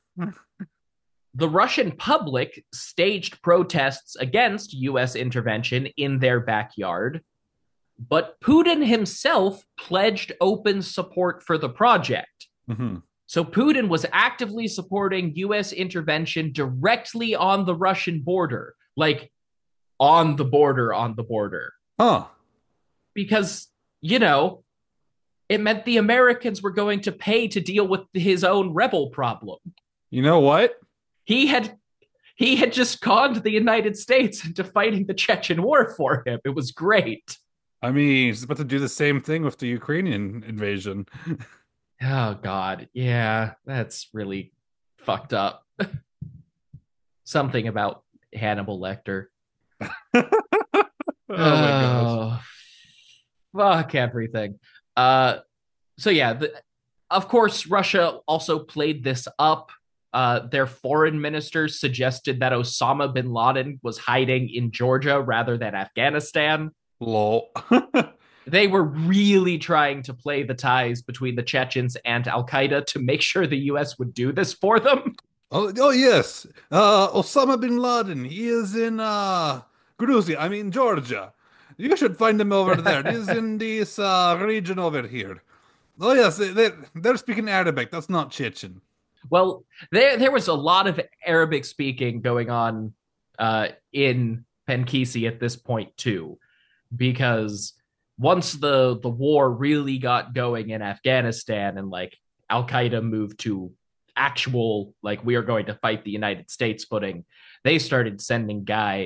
The Russian public staged protests against U S intervention in their backyard, but Putin himself pledged open support for the project. Mm-hmm. So Putin was actively supporting U S intervention directly on the Russian border, like on the border, on the border. Huh. Because, you know, it meant the Americans were going to pay to deal with his own rebel problem. You know what? He had he had just conned the United States into fighting the Chechen War for him. It was great. I mean, he's about to do the same thing with the Ukrainian invasion. Oh, God. Yeah, that's really fucked up. Something about Hannibal Lecter. oh, my gosh. Fuck everything. Uh, so, yeah, the, of course, Russia also played this up. Uh, their foreign ministers suggested that Osama bin Laden was hiding in Georgia rather than Afghanistan. Lol. They were really trying to play the ties between the Chechens and Al-Qaeda to make sure the U S would do this for them. Oh, oh yes. Uh, Osama bin Laden, he is in uh, Georgia, I mean Georgia. You should find him over there. He's in this uh, region over here. Oh yes, they, they're speaking Arabic. That's not Chechen. Well, there there was a lot of Arabic speaking going on uh, in Pankisi at this point too, because once the the war really got going in Afghanistan and like Al-Qaeda moved to actual like we are going to fight the United States footing, they started sending guys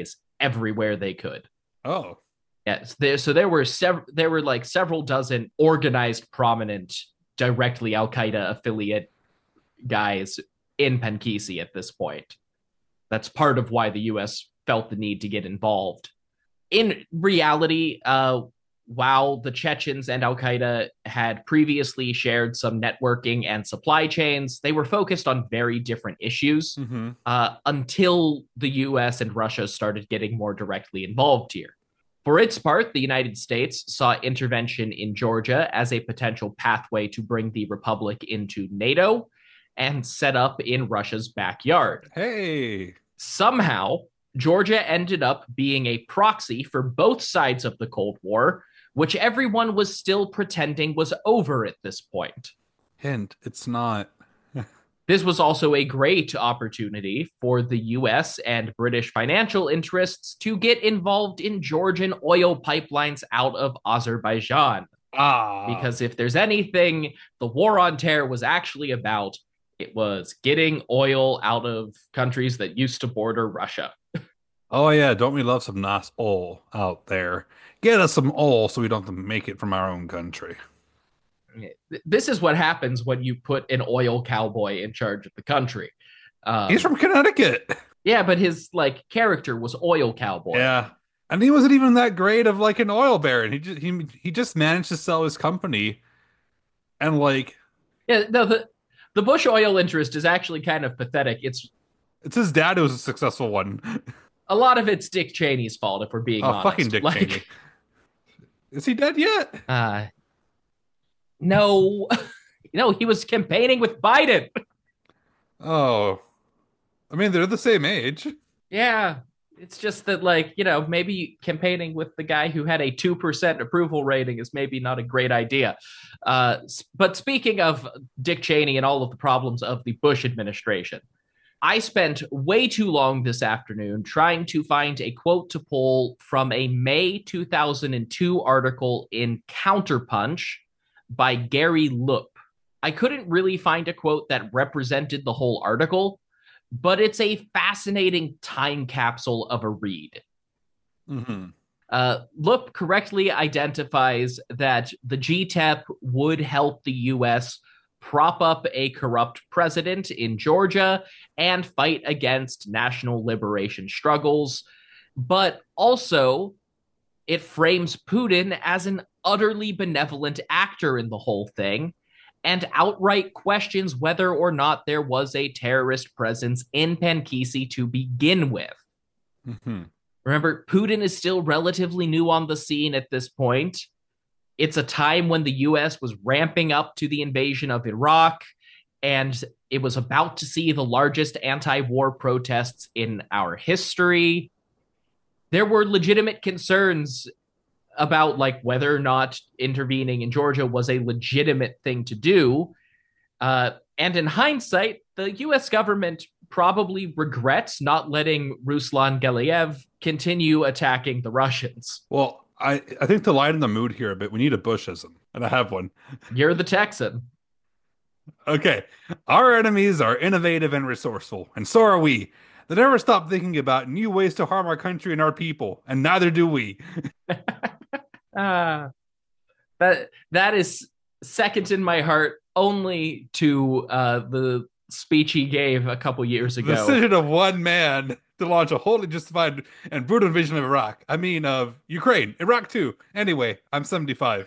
everywhere they could. Oh. Yes, there, so there were several. There were like several dozen organized, prominent, directly Al Qaeda affiliate guys in Pankisi at this point. That's part of why the U S felt the need to get involved. In reality, uh, while the Chechens and Al Qaeda had previously shared some networking and supply chains, they were focused on very different issues Mm-hmm. uh, until the U S and Russia started getting more directly involved here. For its part, the United States saw intervention in Georgia as a potential pathway to bring the republic into NATO and set up in Russia's backyard. Hey. Somehow, Georgia ended up being a proxy for both sides of the Cold War, which everyone was still pretending was over at this point. Hint, it's not. This was also a great opportunity for the U S and British financial interests to get involved in Georgian oil pipelines out of Azerbaijan. Ah. Because if there's anything the War on Terror was actually about, it was getting oil out of countries that used to border Russia. Oh, yeah. Don't we love some nice oil out there? Get us some oil so we don't have to make it from our own country. This is what happens when you put an oil cowboy in charge of the country. Um, He's from Connecticut. Yeah, but his like character was oil cowboy. Yeah. And he wasn't even that great of like an oil baron. He just he he just managed to sell his company and like Yeah, no, the the Bush oil interest is actually kind of pathetic. It's it's his dad who was a successful one. a lot of it's Dick Cheney's fault, if we're being Oh, honest. fucking Dick like, Cheney. Is he dead yet? Uh, no, no, he was campaigning with Biden. Oh. I mean, they're the same age. Yeah, it's just that, like, you know, maybe campaigning with the guy who had a two percent approval rating is maybe not a great idea. Uh, but speaking of Dick Cheney and all of the problems of the Bush administration, I spent way too long this afternoon trying to find a quote to pull from a May two thousand two article in Counterpunch by Gary Loop. I couldn't really find a quote that represented the whole article, but it's a fascinating time capsule of a read. Mm-hmm. Uh, Loop correctly identifies that the G T E P would help the U S prop up a corrupt president in Georgia and fight against national liberation struggles, but also it frames Putin as an utterly benevolent actor in the whole thing and outright questions whether or not there was a terrorist presence in Pankisi to begin with. Mm-hmm. Remember, Putin is still relatively new on the scene at this point. It's a time when the U S was ramping up to the invasion of Iraq, and it was about to see the largest anti-war protests in our history. There were legitimate concerns about like whether or not intervening in Georgia was a legitimate thing to do. Uh, and in hindsight, the U S government probably regrets not letting Ruslan Galiyev continue attacking the Russians. Well, I, I think to lighten the mood here a bit, we need a Bushism, and I have one. You're the Texan. Okay. Our enemies are innovative and resourceful, and so are we. They never stop thinking about new ways to harm our country and our people, and neither do we. Ah, that that is second in my heart only to uh, the speech he gave a couple years ago. The decision of one man to launch a wholly justified and brutal invasion of Iraq. I mean, of Ukraine, Iraq too. Anyway, I'm seventy-five.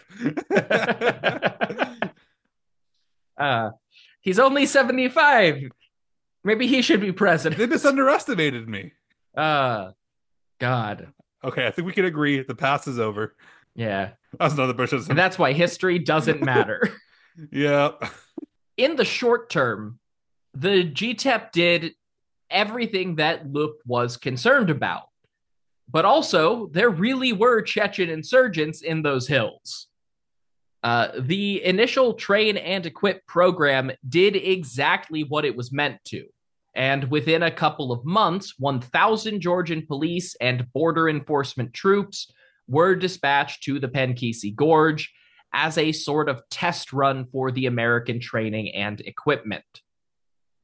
uh, he's only seventy-five. Maybe he should be president. They just underestimated me. Uh, God. Okay, I think we can agree the past is over. Yeah. That's another Bushism. And that's why history doesn't matter. Yeah. In the short term, the G T E P did everything that Loop was concerned about. But also, there really were Chechen insurgents in those hills. Uh, the initial train and equip program did exactly what it was meant to. And within a couple of months, one thousand Georgian police and border enforcement troops were dispatched to the Pankisi Gorge as a sort of test run for the American training and equipment.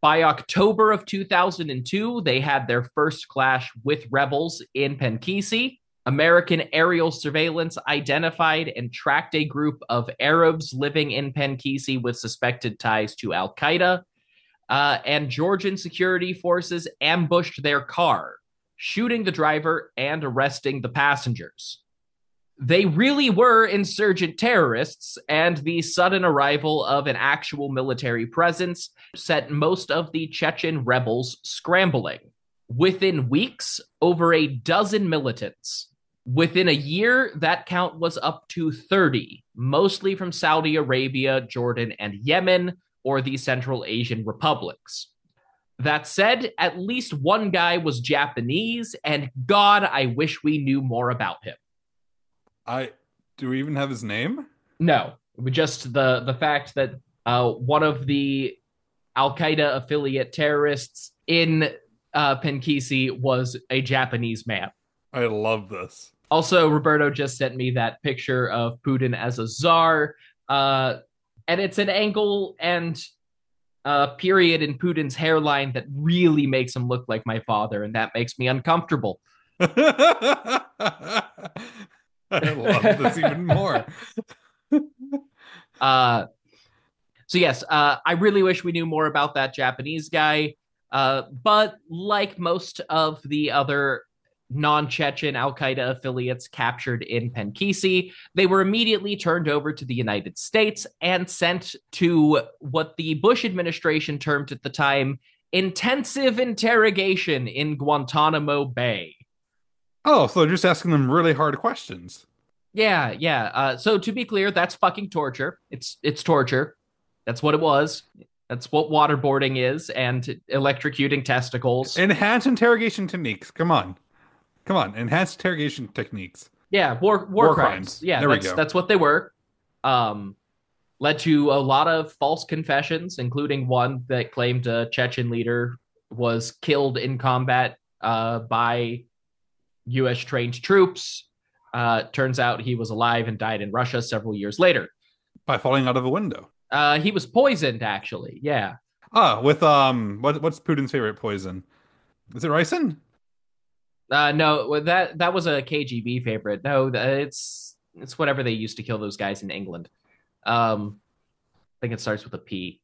By October of two thousand two, they had their first clash with rebels in Penkisi. American aerial surveillance identified and tracked a group of Arabs living in Penkisi with suspected ties to Al-Qaeda, uh, and Georgian security forces ambushed their car, shooting the driver and arresting the passengers. They really were insurgent terrorists, and the sudden arrival of an actual military presence set most of the Chechen rebels scrambling. Within weeks, over a dozen militants. Within a year, that count was up to thirty, mostly from Saudi Arabia, Jordan, and Yemen, or the Central Asian republics. That said, at least one guy was Japanese, and God, I wish we knew more about him. I do we even have his name? No, just the the fact that uh, one of the Al-Qaeda affiliate terrorists in uh, Penkisi was a Japanese man. I love this. Also, Roberto just sent me that picture of Putin as a czar, uh, and it's an angle and a period in Putin's hairline that really makes him look like my father, and that makes me uncomfortable. I love this even more. uh, so yes, uh, I really wish we knew more about that Japanese guy, uh, but like most of the other non-Chechen Al-Qaeda affiliates captured in Penkisi, they were immediately turned over to the United States and sent to what the Bush administration termed at the time intensive interrogation in Guantanamo Bay. Oh, so they're just asking them really hard questions. Yeah, yeah. Uh, so to be clear, that's fucking torture. It's it's torture. That's what it was. That's what waterboarding is, and electrocuting testicles. Enhanced interrogation techniques. Come on. Come on, enhanced interrogation techniques. Yeah, war war, War crimes. crimes. Yeah, There we that's go. that's what they were. Um, led to a lot of false confessions, including one that claimed a Chechen leader was killed in combat uh, by U S trained troops. Uh, turns out he was alive and died in Russia several years later. By falling out of a window. Uh, he was poisoned, actually. Yeah. Ah, with um what what's Putin's favorite poison? Is it ricin? Uh, no, well, that that was a K G B favorite. No, it's it's whatever they used to kill those guys in England. Um, I think it starts with a P.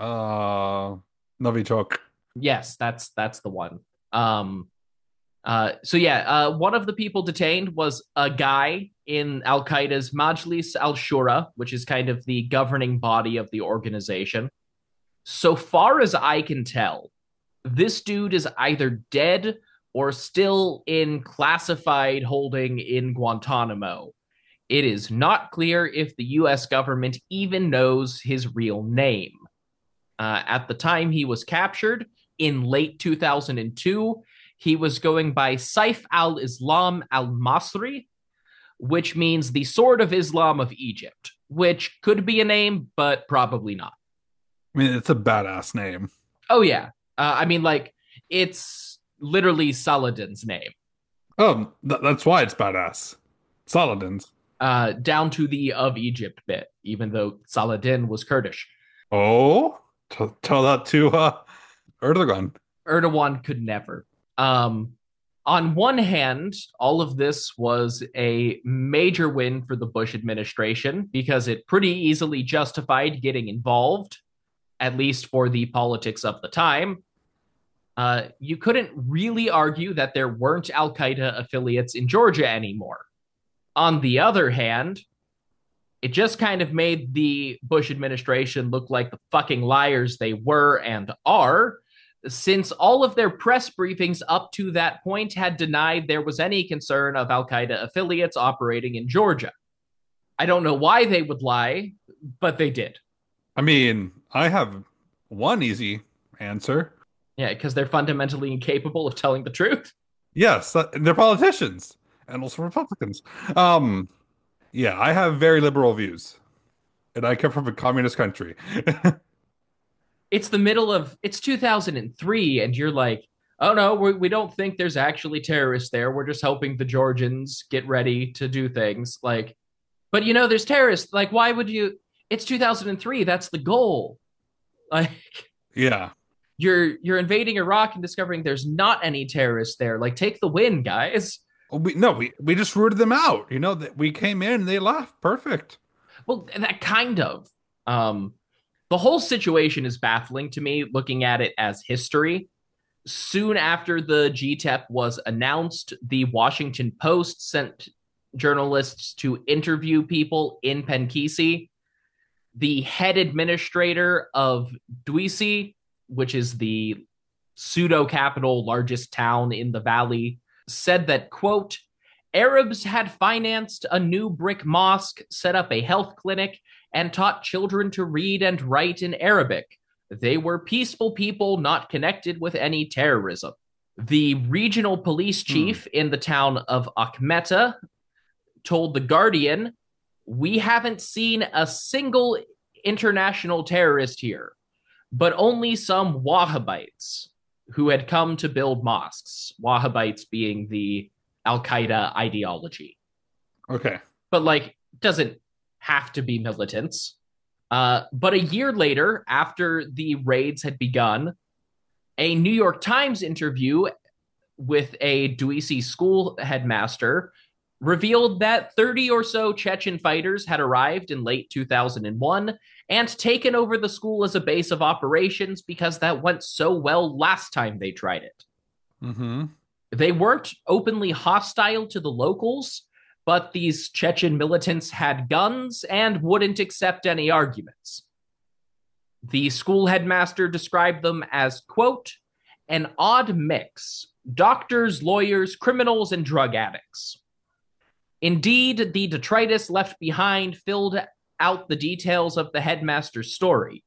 Uh Novichok. Yes, that's that's the one. Um, uh, so yeah, uh, one of the people detained was a guy in Al Qaeda's Majlis al Shura, which is kind of the governing body of the organization. So far as I can tell, this dude is either dead or still in classified holding in Guantanamo. It is not clear if the U S government even knows his real name. Uh, at the time he was captured, in late two thousand two, he was going by Saif al-Islam al-Masri, which means the Sword of Islam of Egypt, which could be a name, but probably not. I mean, it's a badass name. Oh, yeah. Uh, I mean, like, it's literally Saladin's name. Oh, th- that's why it's badass. Saladin's. Uh, down to the of Egypt bit, even though Saladin was Kurdish. Oh, t- tell that to uh, Erdogan. Erdogan could never. Um, on one hand, all of this was a major win for the Bush administration because it pretty easily justified getting involved, at least for the politics of the time. Uh, you couldn't really argue that there weren't Al-Qaeda affiliates in Georgia anymore. On the other hand, it just kind of made the Bush administration look like the fucking liars they were and are, since all of their press briefings up to that point had denied there was any concern of Al-Qaeda affiliates operating in Georgia. I don't know why they would lie, but they did. I mean, I have one easy answer. Yeah, because they're fundamentally incapable of telling the truth. Yes, uh, they're politicians and also Republicans. Um, yeah, I have very liberal views, and I come from a communist country. It's the middle of, it's two thousand three, and you're like, oh no, we, we don't think there's actually terrorists there. We're just helping the Georgians get ready to do things. Like, but you know, there's terrorists. Like, why would you? It's two thousand three. That's the goal. Like, Yeah. you're you're invading Iraq and discovering there's not any terrorists there. Like, take the win, guys. We no, we we just rooted them out. You know that we came in and they left. Perfect. Well, that kind of. Um, the whole situation is baffling to me, looking at it as history. Soon after the G T E P was announced, the Washington Post sent journalists to interview people in Penkisi. The head administrator of Duisi, which is the pseudo-capital largest town in the valley, said that, quote, Arabs had financed a new brick mosque, set up a health clinic, and taught children to read and write in Arabic. They were peaceful people not connected with any terrorism. The regional police chief hmm. in the town of Akhmeta told The Guardian, we haven't seen a single international terrorist here, but only some Wahhabites who had come to build mosques. Wahhabites being the Al-Qaeda ideology. Okay. But, like, doesn't have to be militants. Uh, but a year later, after the raids had begun, a New York Times interview with a Duisi school headmaster revealed that thirty or so Chechen fighters had arrived in late two thousand one and taken over the school as a base of operations because that went so well last time they tried it. Mm-hmm. They weren't openly hostile to the locals, but these Chechen militants had guns and wouldn't accept any arguments. The school headmaster described them as, quote, an odd mix, doctors, lawyers, criminals, and drug addicts. Indeed, the detritus left behind filled out the details of the headmaster's story.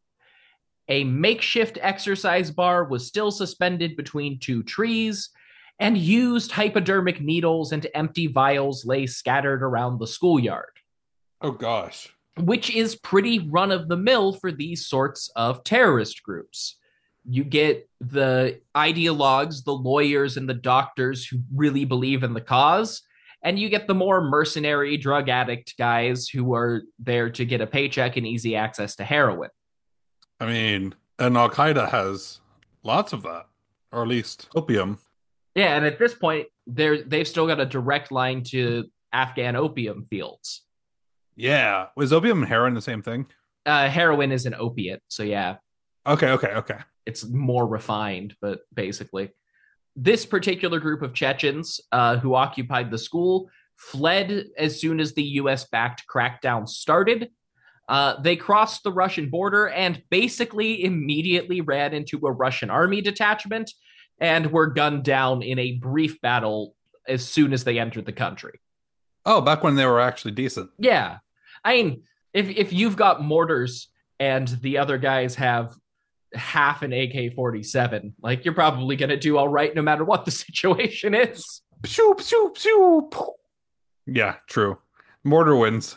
A makeshift exercise bar was still suspended between two trees, and used hypodermic needles and empty vials lay scattered around the schoolyard. Oh, gosh. Which is pretty run-of-the-mill for these sorts of terrorist groups. You get the ideologues, the lawyers, and the doctors who really believe in the cause, and you get the more mercenary drug addict guys who are there to get a paycheck and easy access to heroin. I mean, and Al-Qaeda has lots of that, or at least opium. Yeah, and at this point, they're, they've still got a direct line to Afghan opium fields. Yeah. Was opium and heroin the same thing? Uh, heroin is an opiate, so yeah. Okay, okay, okay. It's more refined, but basically. This particular group of Chechens uh, who occupied the school fled as soon as the U S-backed crackdown started. Uh, they crossed the Russian border and basically immediately ran into a Russian army detachment and were gunned down in a brief battle as soon as they entered the country. Oh, back when they were actually decent. Yeah. I mean, if if you've got mortars and the other guys have half an A K forty-seven, like, you're probably going to do all right no matter what the situation is. Pew, pew, pew. Yeah, true. Mortar wins.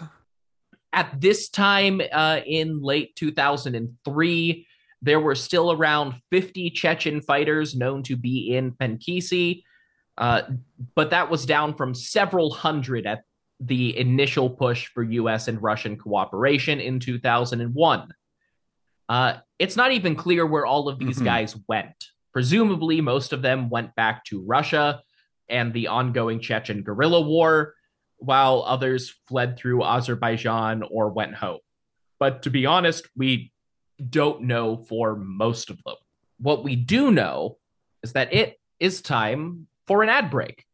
At this time, uh, in late two thousand three, there were still around fifty Chechen fighters known to be in Penkisi, uh, but that was down from several hundred at the initial push for U S and Russian cooperation in two thousand one. Uh, it's not even clear where all of these mm-hmm. guys went. Presumably, most of them went back to Russia and the ongoing Chechen guerrilla war, while others fled through Azerbaijan or went home. But to be honest, we don't know for most of them. What we do know is that it is time for an ad break.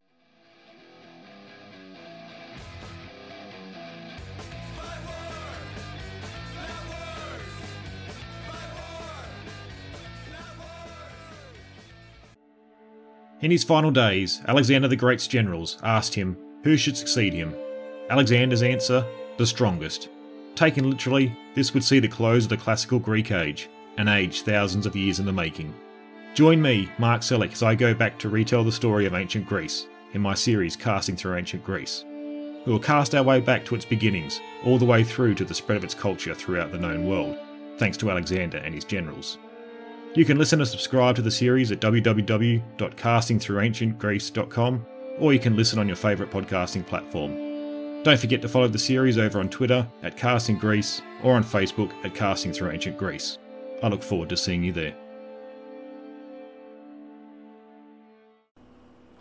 In his final days, Alexander the Great's generals asked him who should succeed him. Alexander's answer, the strongest. Taken literally, this would see the close of the classical Greek age, an age thousands of years in the making. Join me, Mark Selleck, as I go back to retell the story of ancient Greece in my series Casting Through Ancient Greece. We will cast our way back to its beginnings, all the way through to the spread of its culture throughout the known world, thanks to Alexander and his generals. You can listen and subscribe to the series at w w w dot casting through ancient greece dot com, or you can listen on your favourite podcasting platform. Don't forget to follow the series over on Twitter at Casting Greece or on Facebook at Casting Through Ancient Greece. I look forward to seeing you there.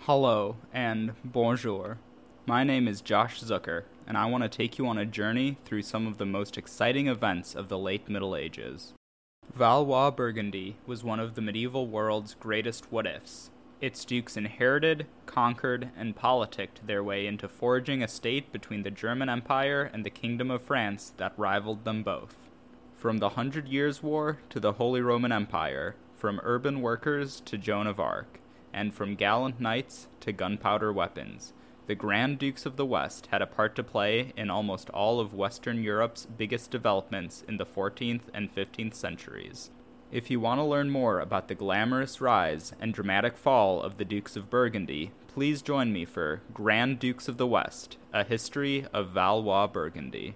Hello and bonjour. My name is Josh Zucker, and I want to take you on a journey through some of the most exciting events of the late Middle Ages. Valois Burgundy was one of the medieval world's greatest what-ifs. Its dukes inherited, conquered, and politicked their way into forging a state between the German Empire and the Kingdom of France that rivaled them both. From the Hundred Years' War to the Holy Roman Empire, from urban workers to Joan of Arc, and from gallant knights to gunpowder weapons, the Grand Dukes of the West had a part to play in almost all of Western Europe's biggest developments in the fourteenth and fifteenth centuries. If you want to learn more about the glamorous rise and dramatic fall of the Dukes of Burgundy, please join me for Grand Dukes of the West, a history of Valois Burgundy.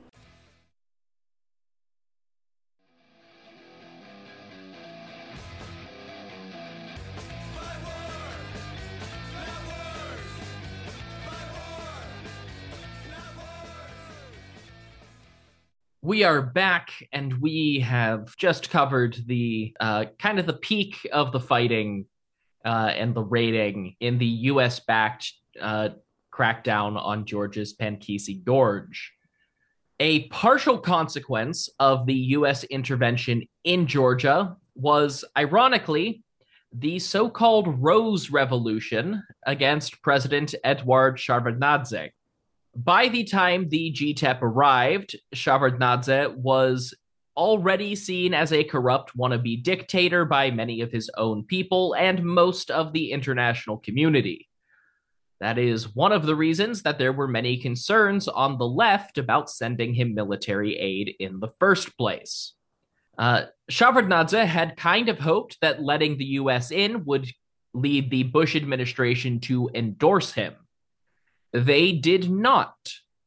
We are back, and we have just covered the uh, kind of the peak of the fighting uh, and the raiding in the U S-backed uh, crackdown on Georgia's Pankisi Gorge. A partial consequence of the U S intervention in Georgia was, ironically, the so-called Rose Revolution against President Eduard Shevardnadze. By the time the G T E P arrived, Shevardnadze was already seen as a corrupt wannabe dictator by many of his own people and most of the international community. That is one of the reasons that there were many concerns on the left about sending him military aid in the first place. Uh, Shevardnadze had kind of hoped that letting the U S in would lead the Bush administration to endorse him. They did not.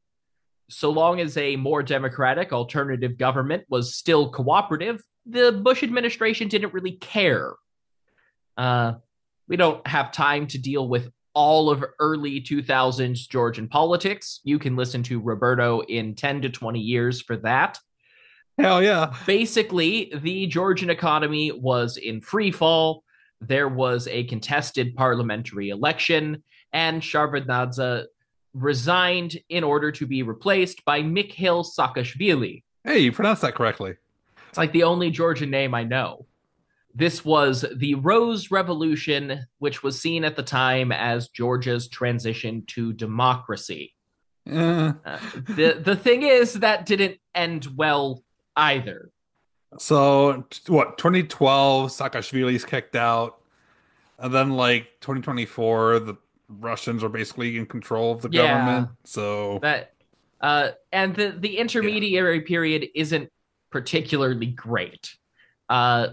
So long as a more democratic alternative government was still cooperative, the Bush administration didn't really care. Uh, we don't have time to deal with all of early two thousands Georgian politics. You can listen to Roberto in ten to twenty years for that. Hell yeah. Basically, the Georgian economy was in free fall. There was a contested parliamentary election, and Shevardnadze resigned in order to be replaced by Mikhail Saakashvili. Hey, you pronounced that correctly. It's like the only Georgian name I know. This was the Rose Revolution, which was seen at the time as Georgia's transition to democracy. Uh, Uh, the, the thing is, that didn't end well either. so, t- what, twenty twelve, Saakashvili's kicked out. And then, like, twenty twenty-four, the Russians are basically in control of the Yeah. government. So, That uh, and the, the intermediary period isn't particularly great. Uh,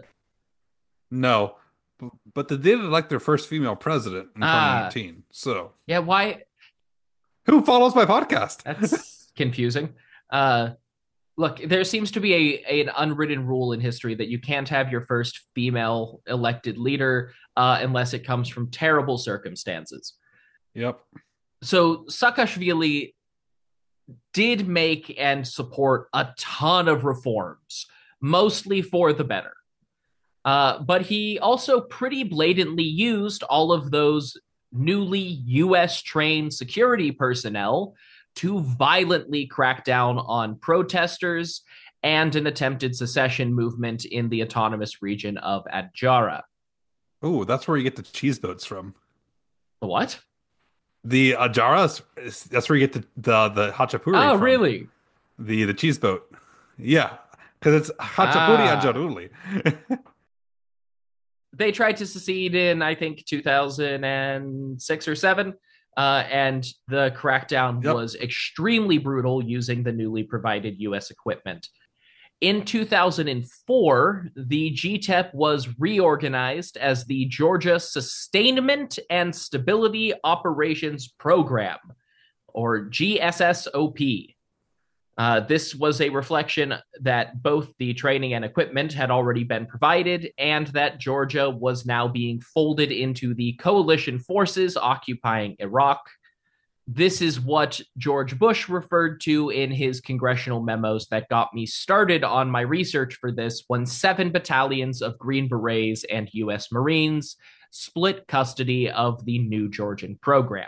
no. B- But they did elect their first female president in Ah. twenty eighteen. So, yeah, why? who follows my podcast? That's confusing. Uh, look, there seems to be a, an unwritten rule in history that you can't have your first female elected leader uh, unless it comes from terrible circumstances. Yep. So Saakashvili did make and support a ton of reforms, mostly for the better. Uh, but he also pretty blatantly used all of those newly U S-trained security personnel to violently crack down on protesters and an attempted secession movement in the autonomous region of Adjara. Oh, that's where you get the cheese boats from. The what? The Adjara, is- that's where you get the the, the Hachapuri Oh, from. really? The the cheese boat. Yeah, because it's Hachapuri Ah. Ajaruli. They tried to secede in, I think, two thousand six or seven, uh, and the crackdown Yep. was extremely brutal using the newly provided U S equipment. In two thousand four, the G T E P was reorganized as the Georgia Sustainment and Stability Operations Program, or G S S O P. Uh, this was a reflection that both the training and equipment had already been provided, and that Georgia was now being folded into the coalition forces occupying Iraq. This is what George Bush referred to in his congressional memos that got me started on my research for this, when seven battalions of Green Berets and U S Marines split custody of the new Georgian program.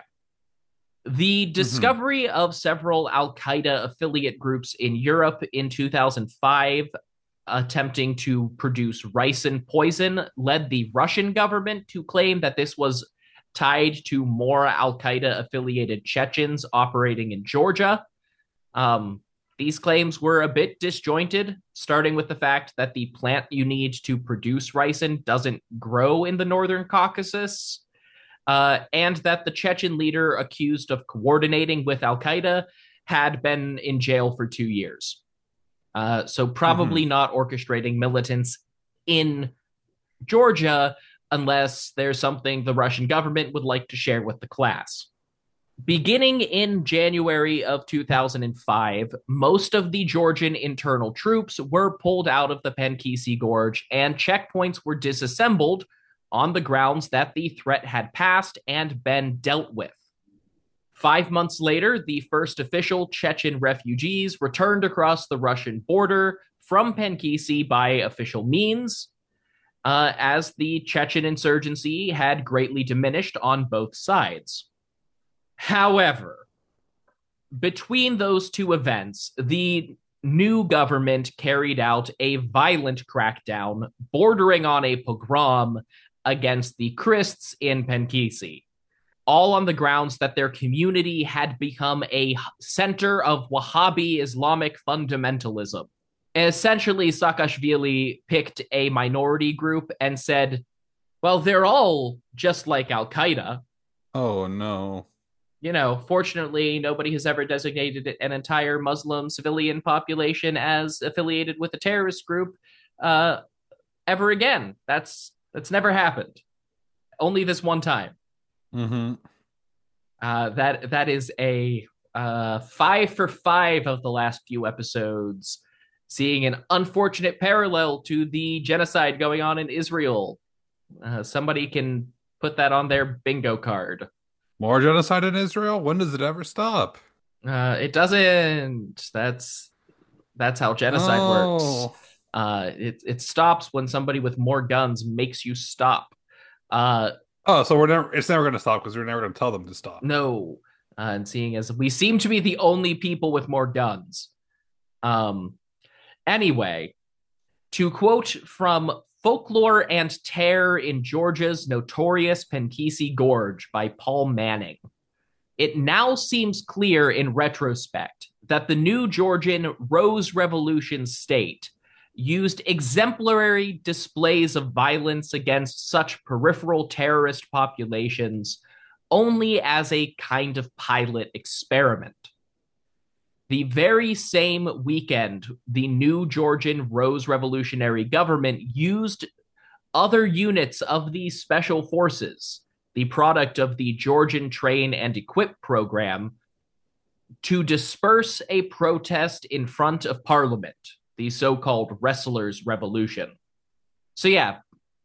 The discovery mm-hmm. of several Al-Qaeda affiliate groups in Europe in two thousand five attempting to produce ricin poison led the Russian government to claim that this was tied to more Al-Qaeda affiliated Chechens operating in Georgia. Um, these claims were a bit disjointed, starting with the fact that the plant you need to produce ricin doesn't grow in the Northern Caucasus. Uh, and that the Chechen leader accused of coordinating with Al-Qaeda had been in jail for two years. Uh, so probably mm-hmm. not orchestrating militants in Georgia unless there's something the Russian government would like to share with the class. Beginning in January of two thousand five, most of the Georgian internal troops were pulled out of the Penkisi Gorge and checkpoints were disassembled on the grounds that the threat had passed and been dealt with. Five months later, the first official Chechen refugees returned across the Russian border from Penkisi by official means, uh, as the Chechen insurgency had greatly diminished on both sides. However, between those two events, the new government carried out a violent crackdown bordering on a pogrom against the Christs in Penkisi, all on the grounds that their community had become a center of Wahhabi Islamic fundamentalism. Essentially, Saakashvili picked a minority group and said, well, they're all just like Al-Qaeda. Oh, no. You know, fortunately, nobody has ever designated an entire Muslim civilian population as affiliated with a terrorist group uh, ever again. That's That's never happened. Only this one time. Mm-hmm. Uh, that that is a uh, five for five of the last few episodes, seeing an unfortunate parallel to the genocide going on in Israel. Uh, somebody can put that on their bingo card. More genocide in Israel? When does it ever stop? Uh, it doesn't. That's that's how genocide oh. works. Uh, it it stops when somebody with more guns makes you stop. Uh, oh, so we're never. It's never going to stop because we're never going to tell them to stop. No, uh, and seeing as we seem to be the only people with more guns. Um. Anyway, to quote from Folklore and Terror in Georgia's Notorious Penkisi Gorge by Paul Manning, it now seems clear in retrospect that the new Georgian Rose Revolution state used exemplary displays of violence against such peripheral terrorist populations only as a kind of pilot experiment. The very same weekend, the new Georgian Rose Revolutionary government used other units of these special forces, the product of the Georgian Train and Equip program, to disperse a protest in front of Parliament, the so-called Wrestlers' Revolution. So yeah,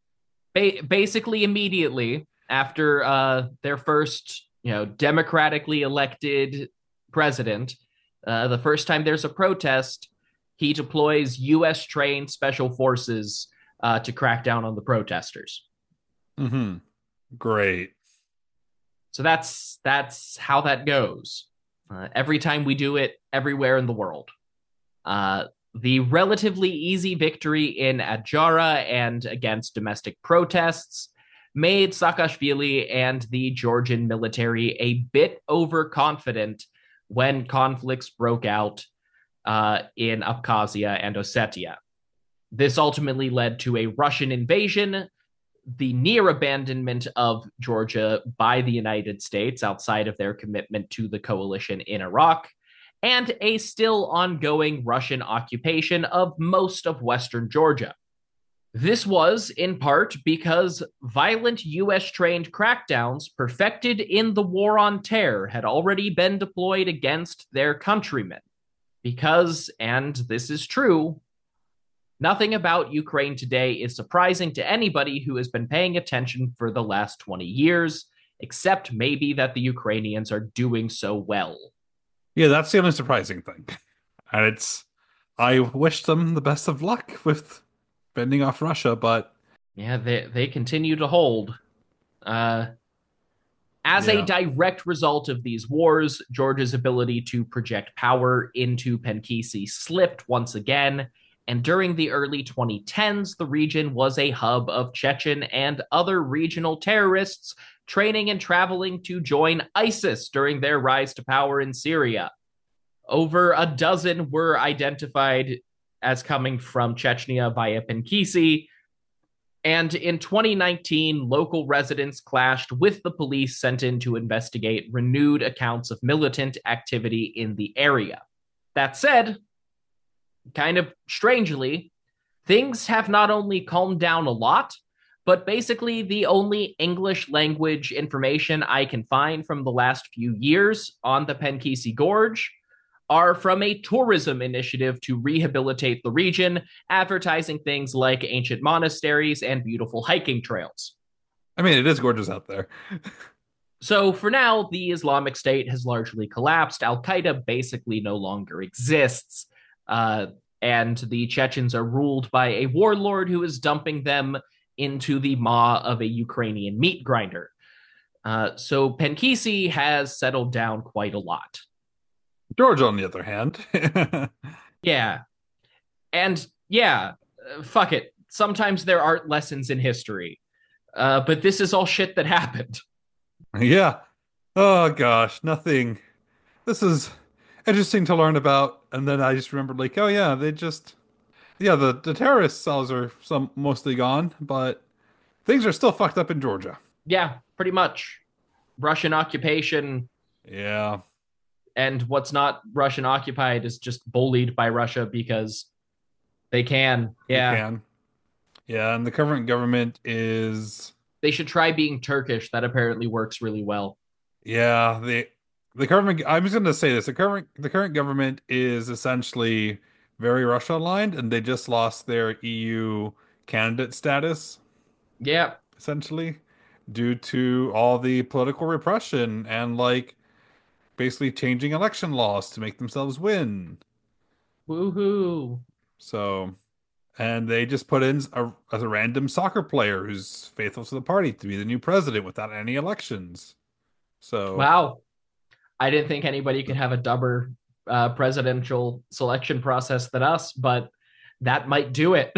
ba- basically immediately after uh, their first, you know, democratically elected president, uh, the first time there's a protest, he deploys U S trained special forces uh, to crack down on the protesters. Mm-hmm. Great. So that's that's how that goes. Uh, every time we do it, everywhere in the world. Uh, the relatively easy victory in Adjara and against domestic protests made Saakashvili and the Georgian military a bit overconfident when conflicts broke out uh, in Abkhazia and Ossetia. This ultimately led to a Russian invasion, the near abandonment of Georgia by the United States outside of their commitment to the coalition in Iraq, and a still ongoing Russian occupation of most of Western Georgia. This was, in part, because violent U S-trained crackdowns perfected in the War on Terror had already been deployed against their countrymen. Because, and this is true, nothing about Ukraine today is surprising to anybody who has been paying attention for the last twenty years, except maybe that the Ukrainians are doing so well. Yeah, that's the only surprising thing. And it's, I wish them the best of luck with fending off Russia, but... Yeah, they, they continue to hold. Uh, as Yeah. a direct result of these wars, Georgia's ability to project power into Penkisi slipped once again, and during the early twenty tens, the region was a hub of Chechen and other regional terrorists training and traveling to join ISIS during their rise to power in Syria. Over a dozen were identified as coming from Chechnya via Penkisi, and in twenty nineteen, local residents clashed with the police sent in to investigate renewed accounts of militant activity in the area. That said, kind of strangely, things have not only calmed down a lot, but basically the only English language information I can find from the last few years on the Penkisi Gorge are from a tourism initiative to rehabilitate the region, advertising things like ancient monasteries and beautiful hiking trails. I mean, it is gorgeous out there. So for now, the Islamic State has largely collapsed. Al-Qaeda basically no longer exists. Uh, and the Chechens are ruled by a warlord who is dumping them into the maw of a Ukrainian meat grinder. Uh, so Penkisi has settled down quite a lot. Georgia, on the other hand. Yeah. And yeah, uh, fuck it. Sometimes there aren't lessons in history. Uh, but this is all shit that happened. Yeah. Oh gosh, nothing. This is interesting to learn about. And then I just remembered, like, oh yeah, they just, yeah, the, the terrorist cells are some mostly gone, but things are still fucked up in Georgia. Yeah, pretty much. Russian occupation. Yeah. And what's not Russian occupied is just bullied by Russia because they can. Yeah. They can. Yeah, and the current government is. They should try being Turkish. That apparently works really well. Yeah, the the current. I'm just going to say this: the current the current government is essentially very Russia aligned, and they just lost their E U candidate status. Yeah, essentially, due to all the political repression and like basically changing election laws to make themselves win. Woohoo! So. And they just put in a, as a random soccer player who's faithful to the party to be the new president without any elections. So wow, I didn't think anybody could have a dumber uh, presidential selection process than us, but that might do it.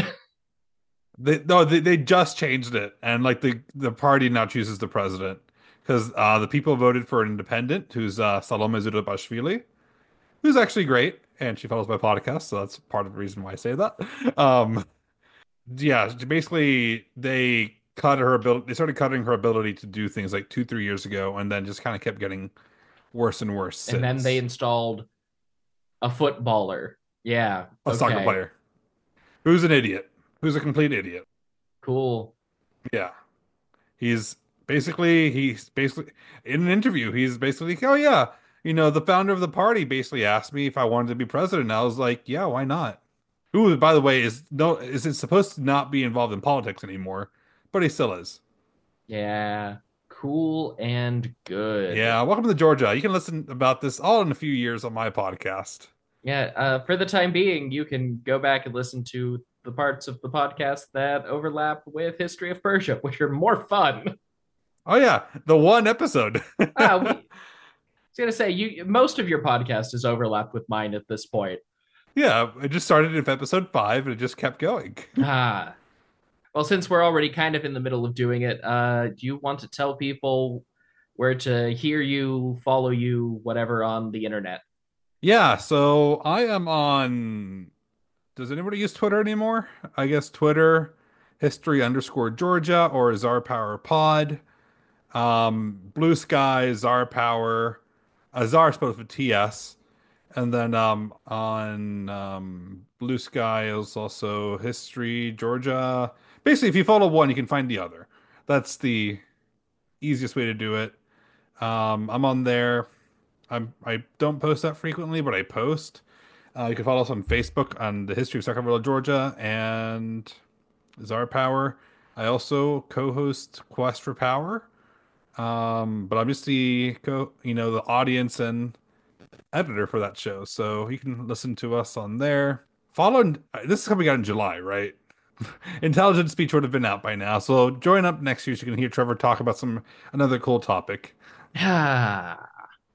they no, they, they just changed it, and like the the party now chooses the president because uh, the people voted for an independent who's uh, Salome Zurabashvili, who's actually great, and she follows my podcast, so that's part of the reason why I say that. Um, yeah, basically they cut her ability. They started cutting her ability to do things like two, three years ago, and then just kind of kept getting worse and worse. Since. And then they installed a footballer. Yeah, a okay. soccer player who's an idiot, who's a complete idiot. Cool. Yeah, he's basically he's basically in an interview. He's basically, oh yeah. You know, the founder of the party basically asked me if I wanted to be president. I was like, yeah, why not? Who, by the way, is no is it supposed to not be involved in politics anymore, but he still is. Yeah, cool and good. Yeah, welcome to Georgia. You can listen about this all in a few years on my podcast. Yeah, uh, for the time being, you can go back and listen to the parts of the podcast that overlap with History of Persia, which are more fun. Oh yeah, the one episode. ah, we, I was gonna say you most of your podcast is overlapped with mine at this point. Yeah, it just started with episode five and it just kept going. ah, well, since we're already kind of in the middle of doing it, uh, do you want to tell people where to hear you, follow you, whatever on the internet? Yeah, so I am on. Does anybody use Twitter anymore? I guess Twitter, history underscore Georgia or Czar Power Pod. Um, Blue Sky, Czar Power. Azar spelled with T S, and then um, on um, Blue Sky is also History Georgia. Basically, if you follow one, you can find the other. That's the easiest way to do it. Um, I'm on there. I'm I don't post that frequently, but I post. Uh, you can follow us on Facebook on the History of Sacramento, Georgia, and Czar Power. I also co-host Quest for Power. Um, but I'm just the co, you know, the audience and editor for that show, so you can listen to us on there. Follow. This is coming out in July, right? intelligent speech would have been out by now. So join up next year so you can hear Trevor talk about some another cool topic. yeah.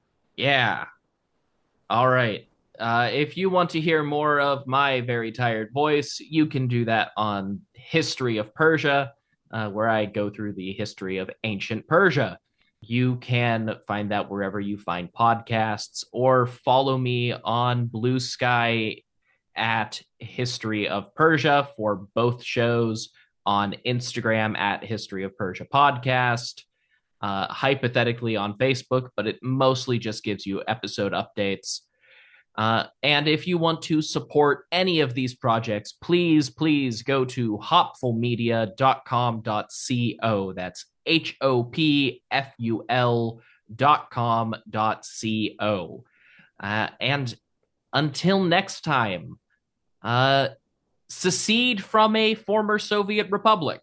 All right. Uh, if you want to hear more of my very tired voice, you can do that on History of Persia, uh, where I go through the history of ancient Persia. You can find that wherever you find podcasts, or follow me on Blue Sky at History of Persia for both shows, on Instagram at History of Persia Podcast, uh, hypothetically on Facebook, but it mostly just gives you episode updates. Uh, and if you want to support any of these projects, please, please go to hopful media dot com dot co. That's H O P F U L dot com dot co. Uh, and until next time, uh, secede from a former Soviet republic.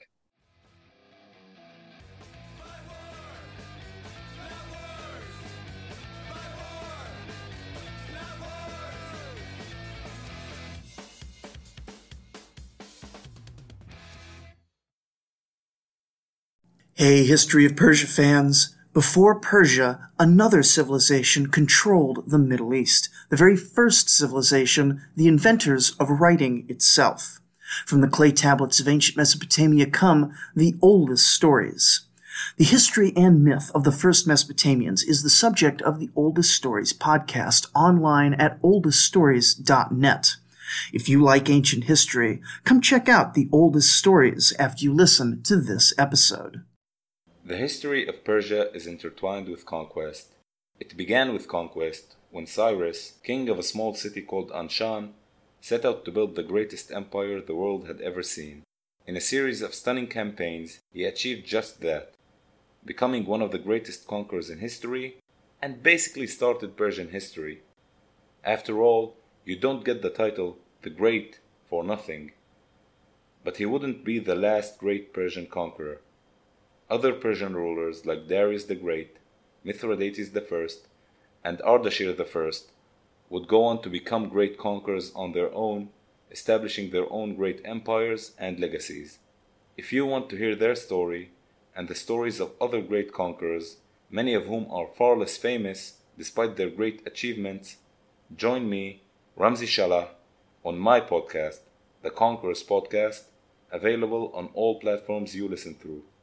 Hey, History of Persia fans. Before Persia, another civilization controlled the Middle East, the very first civilization, the inventors of writing itself. From the clay tablets of ancient Mesopotamia come the oldest stories. The history and myth of the first Mesopotamians is the subject of the Oldest Stories podcast online at oldest stories dot net. If you like ancient history, come check out the Oldest Stories after you listen to this episode. The history of Persia is intertwined with conquest. It began with conquest when Cyrus, king of a small city called Anshan, set out to build the greatest empire the world had ever seen. In a series of stunning campaigns, he achieved just that, becoming one of the greatest conquerors in history, and basically started Persian history. After all, you don't get the title the Great for nothing. But he wouldn't be the last great Persian conqueror. Other Persian rulers like Darius the Great, Mithridates the First, and Ardashir the First would go on to become great conquerors on their own, establishing their own great empires and legacies. If you want to hear their story, and the stories of other great conquerors, many of whom are far less famous despite their great achievements, join me, Ramzi Shalah, on my podcast, The Conquerors Podcast, available on all platforms you listen through.